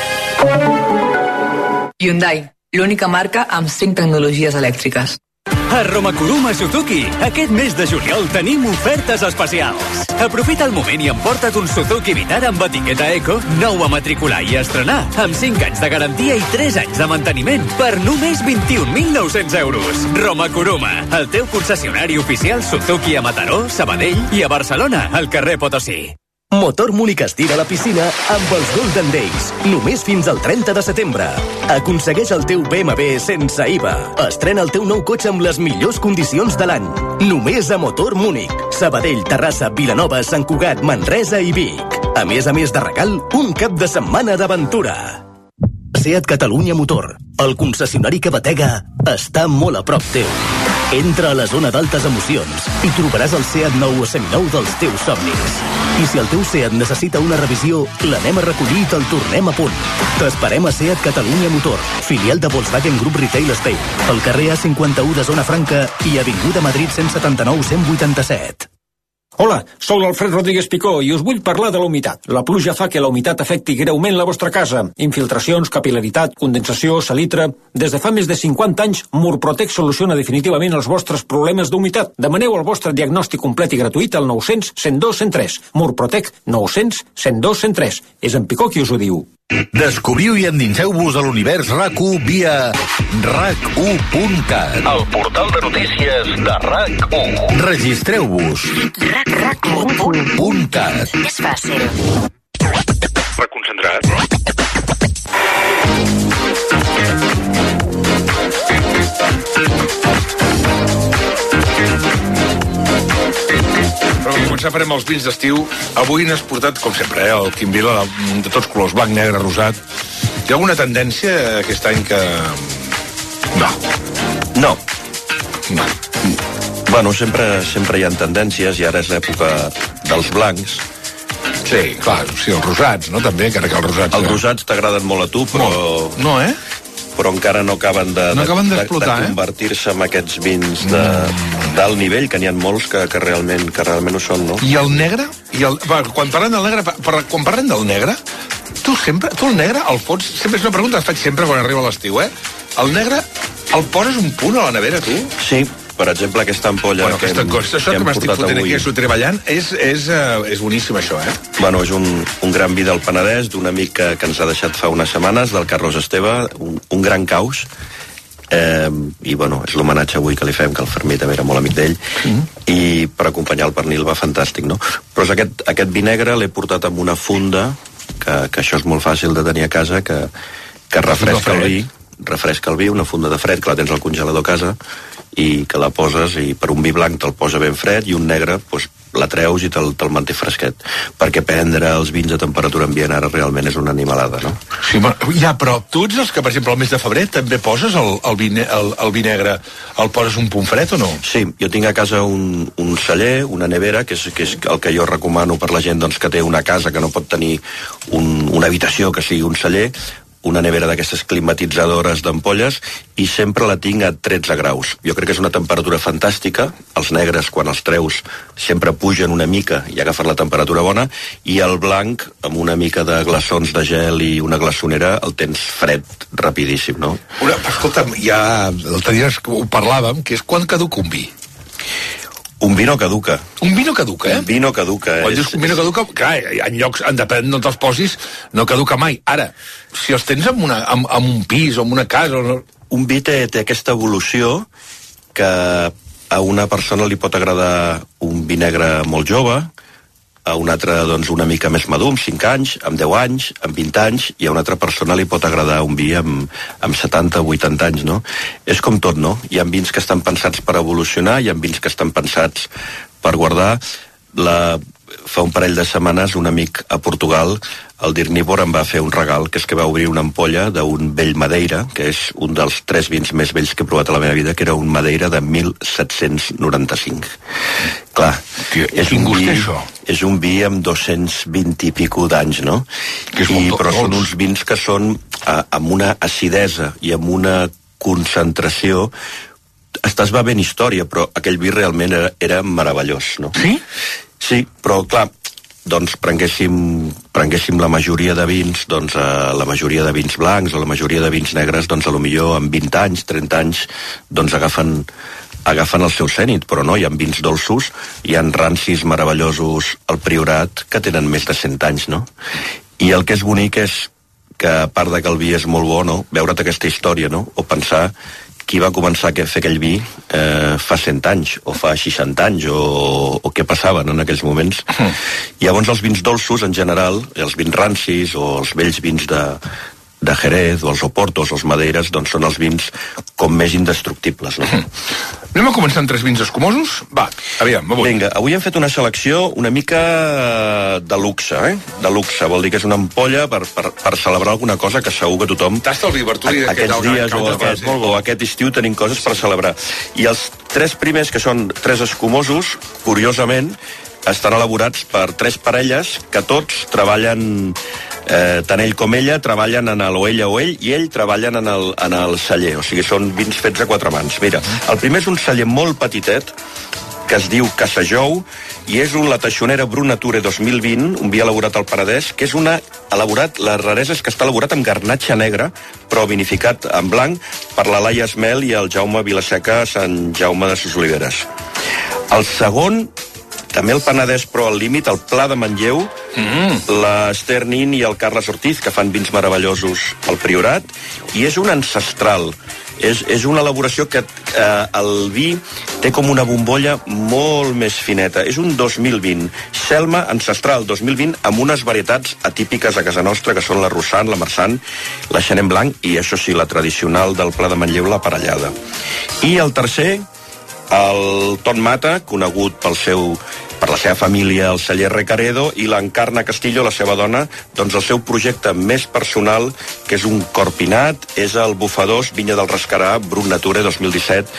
Hyundai, l'única marca amb 5 tecnologies elèctriques. A Romakuruma Suzuki, aquest mes de juliol tenim ofertes especials. Aprofita el moment i emporta't un Suzuki Vitara amb etiqueta Eco, nou a matricular i estrenar, amb 5 anys de garantia i 3 anys de manteniment per només 21.900 euros. Romakuruma, el teu concessionari oficial Suzuki a Mataró, Sabadell i a Barcelona, al carrer Potosí. Motor Múnich estira a la piscina amb els Golden Days, només fins al 30 de setembre. Aconsegueix el teu BMW sense IVA. Estrena el teu nou cotxe amb les millors condicions de l'any. Només a Motor Múnich. Sabadell, Terrassa, Vilanova, Sant Cugat, Manresa i Vic. A més de regal, un cap de setmana d'aventura. Seat Catalunya Motor, el concessionari que batega, està molt a prop teu. Entra a la zona d'altes emocions i trobaràs el Seat nou o seminou dels teus somnis. I si el teu Seat necessita una revisió, l'anem a recollir i te'l tornem a punt. T'esperem a Seat Catalunya Motor, filial de Volkswagen Group Retail Spain, al carrer A51 de Zona Franca i Avinguda Madrid 179-187. Hola, sóc l'Alfred Rodríguez Picó i us vull parlar de la humitat. La pluja fa que la humitat afecti greument la vostra casa. Infiltracions, capil·laritat, condensació, salitre... Des de fa més de 50 anys, Murprotec soluciona definitivament els vostres problemes d'humitat. Demaneu el vostre diagnòstic complet i gratuït al 900 102 103. Murprotec 900 102 103. És en Picó qui us ho diu. Descobriu i endinseu-vos a l'univers RAC1 via RAC1.cat, el portal de notícies de RAC1. Registreu-vos. RAC1.cat. És fàcil. Reconcentrat. Però per començar farem els vins d'estiu. Avui n'has portat, com sempre, el Quim Vila, de tots colors, blanc, negre, rosat. Hi ha alguna tendència aquest any que... No. Bueno, sempre hi ha tendències i ara és l'època dels blancs. Sí, clar, sí, els rosats, no? També, encara que els rosats... Els rosats t'agraden molt a tu, però... No, però encara no acaben de convertir-se en aquests vins d'alt nivell, que n'hi ha molts que realment ho són, no? I el negre? Quan parlem del negre, tu el negre, al fons, sempre és una pregunta que faig sempre quan arriba l'estiu, el negre el poses un punt a la nevera, tu? Sí, per exemple, aquesta ampolla que hem portat avui. Aquí estic treballant, és boníssim això, Bueno, és un gran vi del Penedès, d'un amic que ens ha deixat fa unes setmanes, del Carlos Esteve, un gran caus, i bueno, és l'homenatge avui que li fem, que el Fermí també era molt amic d'ell, i per acompanyar el pernil va fantàstic, no? Però aquest vi negre l'he portat amb una funda, que això és molt fàcil de tenir a casa, que refresca el vi, una funda de fred, que la tens al congelador a casa, i que la poses, i per un vi blanc te'l posa ben fred, i un negre, doncs, la treus i te'l manté fresquet. Perquè prendre els vins a temperatura ambient ara realment és una animalada, no? Sí, però tu ets els que, per exemple, al mes de febrer també poses el vi negre, el poses un punt fred o no? Sí, jo tinc a casa un celler, una nevera, que és el que jo recomano per la gent doncs, que té una casa que no pot tenir una habitació que sigui un celler, una nevera d'aquestes climatitzadores d'ampolles, i sempre la tinc a 13 graus. Jo crec que és una temperatura fantàstica. Els negres, quan els treus, sempre pugen una mica i agafen la temperatura bona, i el blanc, amb una mica de glaçons de gel i una glaçonera, el tens fred rapidíssim, no? Escolta'm, ja l'altre dia ho parlàvem, que és quan caduca un vi? Un vi no caduca. Un vi no caduca, Un vi no caduca. Quan dius que un vi no caduca, clar, en llocs, depèn d'on te'ls posis, no caduca mai. Ara, si els tens en un pis o en una casa... Un vi té aquesta evolució que a una persona li pot agradar un vi negre molt jove, a una altra, doncs, una mica més madur, amb 5 anys, amb 10 anys, amb 20 anys, i a una altra persona li pot agradar un vi amb 70 o 80 anys, no? És com tot, no? Hi ha vins que estan pensats per evolucionar, hi ha vins que estan pensats per guardar. fa un parell de setmanes un amic a Portugal, el Dirnívor, em va fer un regal, que és que va obrir una ampolla d'un vell Madeira, que és un dels 3 vins més vells que he provat a la meva vida, que era un Madeira de 1795. Clar, és un vi amb 220 i pico d'anys, no? Però són uns vins que són amb una acidesa i amb una concentració. Estàs bevent història, però aquell vi realment era meravellós, no? Sí? Sí, però clar, doncs prenguéssim la majoria de vins, doncs la majoria de vins blancs o la majoria de vins negres, doncs a lo millor amb 20 anys, 30 anys, doncs agafen el seu cènit, però no, hi ha vins dolços, hi ha rancis meravellosos al Priorat que tenen més de 100 anys, no? I el que és bonic és que, a part de que el vi és molt bo, no? Veure't aquesta història, no? O pensar qui va començar a fer aquell vi fa 100 anys, o fa 60 anys, o què passaven en aquells moments. Llavors els vins dolços, en general, els vins rancis, o els vells vins de Jerez, o els Oportos, o els Madeiras, doncs són els vins com més indestructibles, no? Anem a començar amb 3 vins escumosos? Va, aviam, va. Vinga, avui hem fet una selecció una mica de luxe, De luxe, vol dir que és una ampolla per celebrar alguna cosa que segur que tothom... Aquests dies o aquest estiu tenim coses per celebrar. I els 3 primers, que són 3 escumosos, curiosament, estan elaborats per 3 parelles que tots treballen, tant ell com ella treballen o ell i ell treballen en el celler, o sigui, són vins fets a 4 mans. Mira, el primer és un celler molt petitet que es diu Casajou i és la Taixonera Brut Nature 2020, un vi elaborat al Penedès, que és la raresa és que està elaborat amb garnatxa negra, però vinificat en blanc per la Laia Esmel i el Jaume Vilaseca a Sant Jaume de ses Oliveres. El segon, també el Penedès, però al límit, el Pla de Manlleu, l'Ester Nin i el Carles Ortiz, que fan vins meravellosos al Priorat, i és un ancestral. És una elaboració que el vi té com una bombolla molt més fineta. És un 2020, Selma Ancestral 2020, amb unes varietats atípiques a casa nostra, que són la Rossant, la Marsan, la Chenin Blanc, i això sí, la tradicional del Pla de Manlleu, la Parellada. I el tercer, el Ton Mata, conegut per la seva família, el celler Recaredo, i l'Encarna Castillo, la seva dona, doncs el seu projecte més personal, que és un corpinat, és el Bufadors Vinya del Rascarà Brut Nature 2017,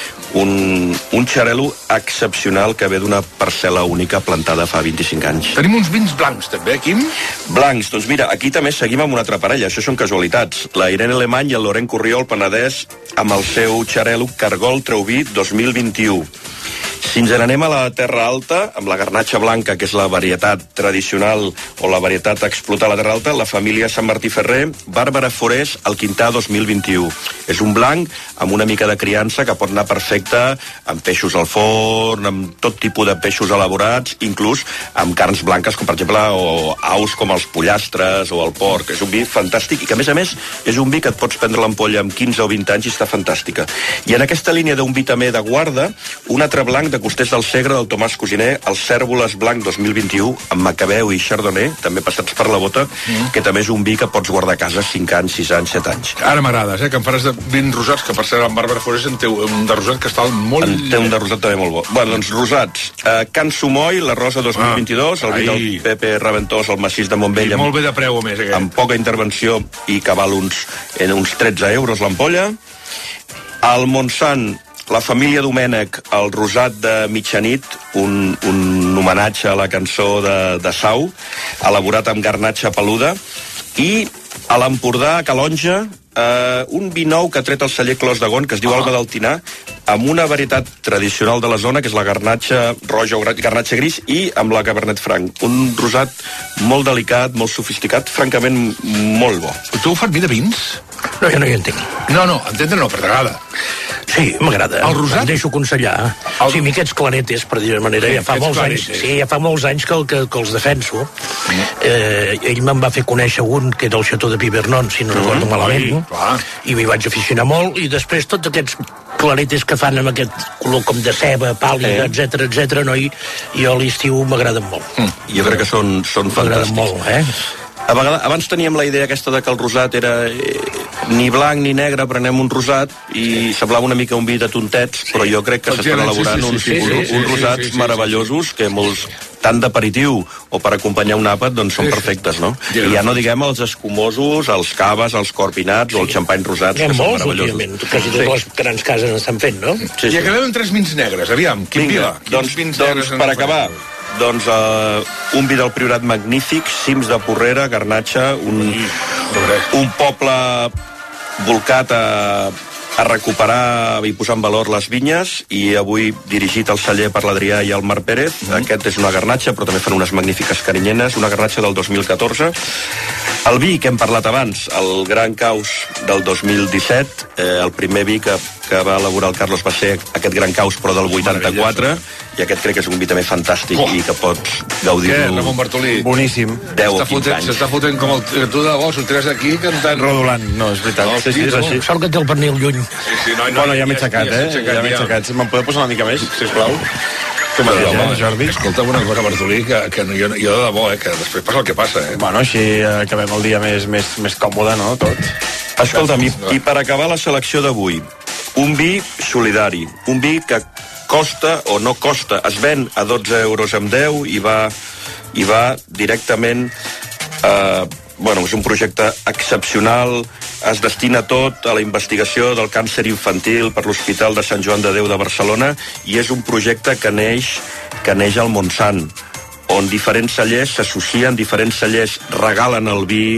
un xarel·lo excepcional que ve d'una parcel·la única plantada fa 25 anys. Tenim uns vins blancs, també, Quim? Blancs, doncs mira, aquí també seguim amb una altra parella, això són casualitats. La Irene Alemany i el Loren Corriol Penedès, amb el seu xarel·lo Cargol Treuví 2021. Si ens n'anem a la Terra Alta, amb la garnatxa blanca, que és la varietat tradicional o la varietat a explotar a la Terra Alta, la família Sant Martí Ferrer, Bàrbara Forés, el Quintà 2021. És un blanc amb una mica de criança que pot anar perfecte amb peixos al forn, amb tot tipus de peixos elaborats, inclús amb carns blanques, com per exemple o aus com els pollastres o el porc. És un vi fantàstic i que, a més, és un vi que et pots prendre l'ampolla amb 15 o 20 anys i està fantàstica. I en aquesta línia d'un vi també de guarda, un altre blanc de Costers del Segre, del Tomàs Cosiner, el Cèrvoles Blanc 2021, amb Macabeu i Chardonnay, també passats per la bota, que també és un vi que pots guardar a casa 5 anys, 6 anys, 7 anys. Ara m'agrades, que em faràs de vins rosats, que per ser amb Bàrbara Forés en té un de rosat que està molt... En té un de rosat també molt bo. Bueno, doncs rosats. Can Sumoy, la Rosa 2022, el vi del Pepe Raventós, el Massís de Montbell. Molt bé de preu, a més, aquest. Amb poca intervenció i que val uns 13 euros l'ampolla. El Montsant, la família Domènech, el rosat de mitjanit, un homenatge a la cançó de Sau, elaborat amb garnatxa peluda, i a l'Empordà, a Calonja, un vi nou que ha tret el celler Clos de Gon, que es diu Alba del Tinar, amb una varietat tradicional de la zona, que és la garnatxa roja o garnatxa gris, i amb la Cabernet Franc. Un rosat molt delicat, molt sofisticat, francament molt bo. Tu fan vi de vins? No, jo no hi entenc. No, entendre no, però t'agrada. Sí, m'agrada. El rosat? Em deixo aconsellar. Sí, a mi aquests claretes, per dir-ho manera, ja fa molts anys. Sí, ja fa molts anys que els defenso. Ell me'n va fer conèixer un, que era el Chateau de Pivernon, si no recordo malament, i m'hi vaig aficionar molt, i després tots aquests claretes que fan amb aquest color com de ceba, pàl·lida, etc., no? I a l'estiu m'agraden molt. Jo crec que són fantàstics. M'agraden molt, A vegades, abans teníem la idea aquesta de que el rosat era ni blanc ni negre, prenem un rosat i semblava una mica un vi de tontets, però jo crec que s'estan elaborant uns rosats meravellosos que molts tant d'aperitiu o per acompanyar un àpat, doncs són perfectes, no? I ja no diguem els escumosos, els caves, els corpinats o els xampany rosats, que són meravellosos. Quasi totes les grans cases n'estan fent, no? I acabem amb 3 vins negres, aviam, quin vi va? Doncs per acabar, un vi del Priorat magnífic, cims de Porrera, Garnatxa, un poble volcat a recuperar i posar en valor les vinyes, i avui dirigit al celler per l'Adrià i el Marc Pérez. Aquest és una Garnatxa, però també fan unes magnífiques carinyenes, una Garnatxa del 2014. El vi que hem parlat abans, el Gran Caus del 2017, el primer vi que va elaborar el Carlos va ser aquest Gran Caus, però del 84, i aquest crec que és un vi també fantàstic i que pots gaudir-lo. Què, Ramon Bartolí? Boníssim. 10 o 15 anys. S'està fotent com el tu de bo, sortiràs aquí cantant... Rodolant, no, és veritat. Sí, és així. Sort que té el pernil lluny. Bueno, ja m'he aixecat, Ja m'he aixecat. Si me'n podeu posar una mica més, sisplau? Com a home, Jordi? Escolta'm una cosa, Bartolí, que jo de debò, que després passa el que passa, Bueno, així acabem el dia més còmode, no?, tot. Escolta'm, i per acabar la selecció d'avui, un vi solidari, un vi que costa o no costa, es ven a 12 euros amb 10 i va directament és un projecte excepcional, es destina tot a la investigació del càncer infantil per l'Hospital de Sant Joan de Déu de Barcelona, i és un projecte que neix al Montsant, on diferents cellers s'associen, diferents cellers regalen el vi,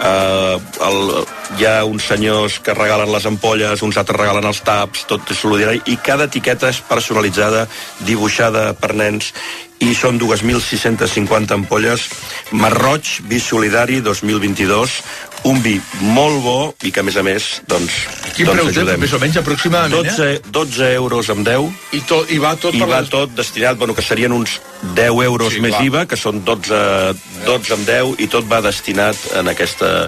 hi ha uns senyors que regalen les ampolles, uns altres regalen els taps, tot és solidari, i cada etiqueta és personalitzada, dibuixada per nens, i són 2.650 ampolles. Marroig, vi solidari 2022, un vi molt bo i que, a més, quin preu té, més o menys, aproximadament? 12 euros amb 10. I va tot destinat, que serien uns 10 euros més IVA, que són 12 amb 10, i tot va destinat en aquesta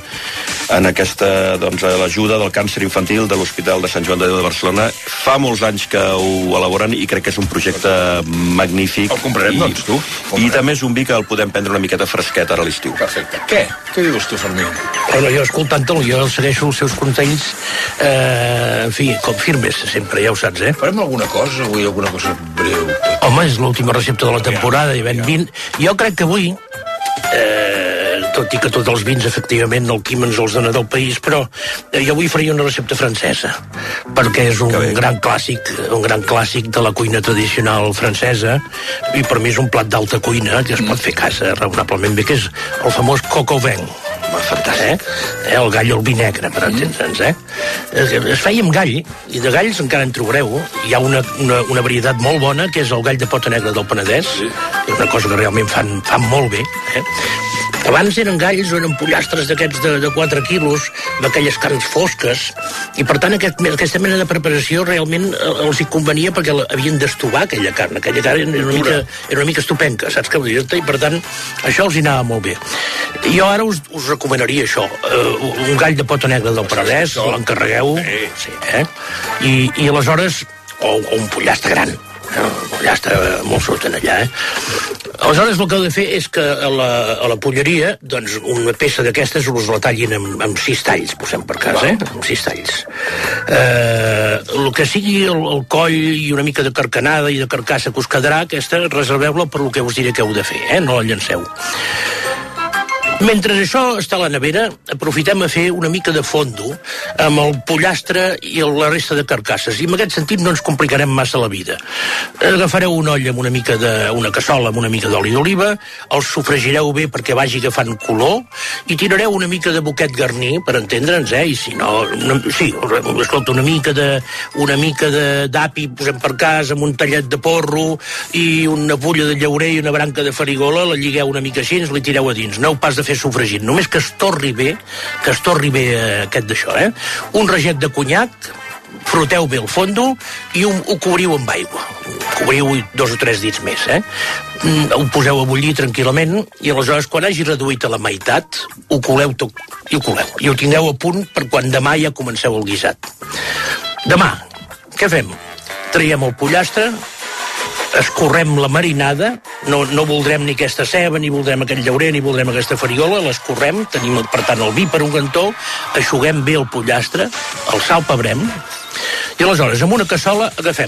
a l'ajuda del càncer infantil de l'Hospital de Sant Joan de Déu de Barcelona. Fa molts anys que ho elaboren i crec que és un projecte magnífic. El comprarem, tu? I també és un vi que el podem prendre una miqueta fresquet ara a l'estiu. Perfecte. Què dius tu, Fermín? Jo escoltant-te'l, jo segueixo els seus consells, en fi, com firmes, sempre, ja ho saps, Farem alguna cosa avui, alguna cosa breu? Home, és l'última recepta de la temporada, i ben 20. Jo crec que avui, tot i que tots els vins, efectivament, el Quim ens els dona del país, però jo avui faria una recepta francesa, perquè és un gran clàssic de la cuina tradicional francesa, i per mi és un plat d'alta cuina que es pot fer a casa raonablement bé, que és el famós coq au vin. Fantàstic. El gall al vi negre, per entendre'ns, Es feia amb gall, i de galls encara en trobareu. Hi ha una varietat molt bona, que és el gall de pota negra del Penedès, és una cosa que realment fan molt bé, Abans eren galls o eren pollastres d'aquests de 4 quilos, d'aquelles carns fosques, i per tant aquesta mena de preparació realment els hi convenia, perquè havien d'estovar aquella carn era una mica estupenca, saps què vull dir-te? I per tant això els hi anava molt bé. Jo ara us recomanaria això, un gall de pota negra del Penedès, l'encarregueu, i aleshores, o un pollastre gran, ja està molt sortent allà, Aleshores, el que heu de fer és que a la polleria, doncs, una peça d'aquestes us la tallin amb 6 talls, posem per cas, amb 6 talls. El que sigui el coll i una mica de carcanada i de carcassa que us quedarà, aquesta reserveu-la per el que us diré que heu de fer, no la llanceu. Mentre això està a la nevera, aprofitem a fer una mica de fondo amb el pollastre i la resta de carcasses, i en aquest sentit no ens complicarem massa la vida. Agafareu una olla amb una cassola amb una mica d'oli d'oliva, el sofregireu bé perquè vagi agafant color, i tirareu una mica de boquet garní, per entendre'ns, i si no... una mica d'api, posem per cas, amb un tallet de porro, i una fulla de llaurer i una branca de farigola, la lligueu una mica així, li tireu a dins. No heu pas de fer sofregit, només que es torri bé aquest d'això, Un raget de conyac, froteu bé el fondo i ho cobriu amb aigua. Cobriu 2 o 3 dits més, Ho poseu a bullir tranquil·lament, i aleshores, quan hagi reduït a la meitat, ho coleu tot, i ho tingueu a punt per quan demà ja comenceu el guisat. Demà, què fem? Traiem el pollastre, escorrem la marinada, no voldrem ni aquesta ceba, ni voldrem aquest llaurer, ni voldrem aquesta farigola, l'escorrem, tenim per tant el vi per un cantó, eixuguem bé el pollastre, el salpebrem, i aleshores amb una cassola agafem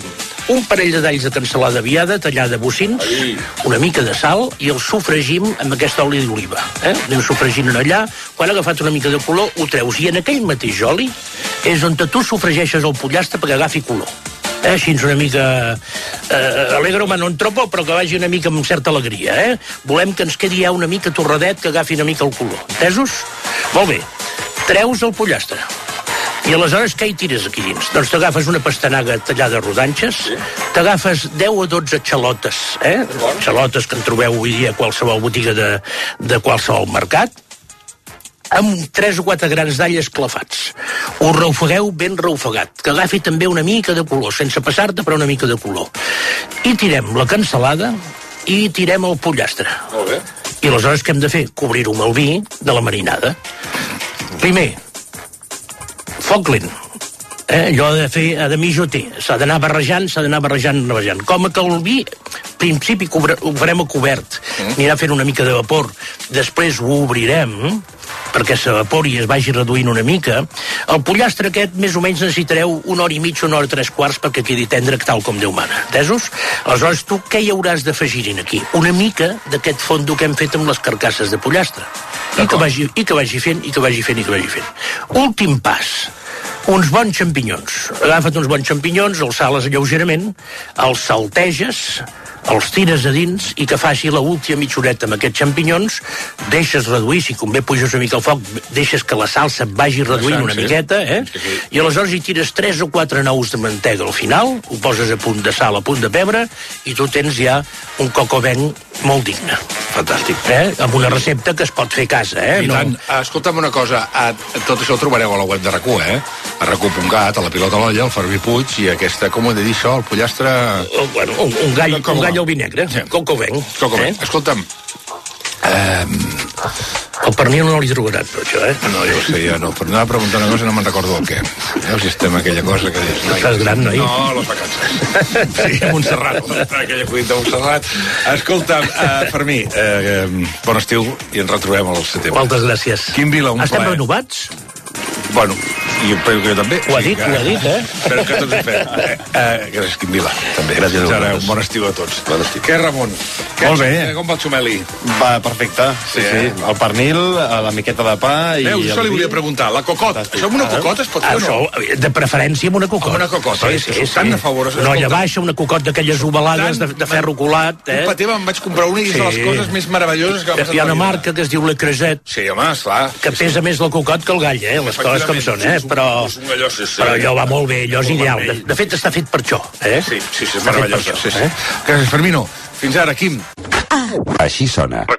un parell de dalls de cansalada viada tallada a bocins, una mica de sal i el sofregim amb aquesta oli d'oliva. Anem sofregint allà, quan ha agafat una mica de color ho treus i en aquell mateix oli és on tu sofregeixes el pollastre perquè agafi color. Així una mica alegro ma non troppo, però que vagi una mica amb certa alegria. Volem que ens quedi ja una mica torradet, que agafi una mica el color. Entesos? Molt bé. Treus el pollastre. I aleshores què hi tires aquí dins? Doncs t'agafes una pastanaga tallada a rodanxes, t'agafes 10 o 12 xalotes, xalotes que en trobeu avui dia a qualsevol botiga de qualsevol mercat, amb 3 o 4 grans d'all esclafats. Ho reufegueu ben reufegat, que agafi també una mica de color, sense passar-te, però una mica de color. I tirem la cansalada i tirem el pollastre. Molt bé. I aleshores què hem de fer? Cobrir-ho amb el vi de la marinada. Primer, foc lent. Allò de mijoter. S'ha d'anar barrejant, barrejant. Com que el vi, al principi ho farem a cobert, anirà fent una mica de vapor, després ho obrirem, perquè s'evapori i es vagi reduint una mica. El pollastre aquest, més o menys, necessitareu 1 hora i mitja, 1 hora i 3/4 perquè quedi tendre tal com Déu mana. Entesos? Aleshores, tu què hi hauràs d'afegir aquí? Una mica d'aquest fondo que hem fet amb les carcasses de pollastre. I que vagi fent. Últim pas. Uns bons xampinyons. Agafa't uns bons xampinyons, els sales lleugerament, els salteges, els tires a dins i que faci l'última mitjoreta amb aquests xampinyons, deixes reduir, si convé puges una mica el foc, deixes que la salsa vagi reduint una miqueta, i aleshores hi tires 3 o 4 nous de mantega al final, ho poses a punt de sal, a punt de pebre, i tu tens ja un cocovenc molt digne. Fantàstic. Amb una recepta que es pot fer a casa, I tant. Escolta'm una cosa, tot això ho trobareu a la web de RAC1, a RAC1.cat, a la pilota a l'olla, el Fermí Puig, i aquesta, com ho he de dir això, el pollastre... Bueno, un gall al vi negre, cocovenc. Escolta'm, el pernil no li trobaran, però això, No, jo ho sé, ja no. Però anava a preguntar una cosa i no me'n recordo el què. Veus si estem aquella cosa que dius... Estàs gran, noi? No, les vacances. Sí, a Montserrat, aquella collita de Montserrat. Escolta'm, Fermí, bon estiu i ens retrobem al setembre. Moltes gràcies. Quim Vila, un plaer. Estem renovats? Bueno, i espero que jo també. Ho ha dit, Espero que tots ho fem. Gràcies, Quim Vila. També, gràcies a vosaltres. Un bon estiu a tots. Bon estiu. Què, Ramon? Molt bé. Com va el xumeli? Va, perfecte. Sí. El pernil, la miqueta de pa i... Veus, això li volia preguntar. La cocota. Això amb una cocota es pot fer o no? Això, de preferència amb una cocota. Amb una cocota, sí. Tan a favor. Una olla baixa, una cocota d'aquelles ovalades de ferro colat. Un paté em vaig comprar una i és de les coses més meravelloses que va passar. Hi ha una marca que es diu Le Creuset. Sí, home, esclar. Que pesa més la cocot que el gall, les coses com són, però allò va molt bé, allò és ideal. De fet, està fet per això. Sí, és meravellós. Gràcies, Fermino. Fins ara, Quim. Així sona.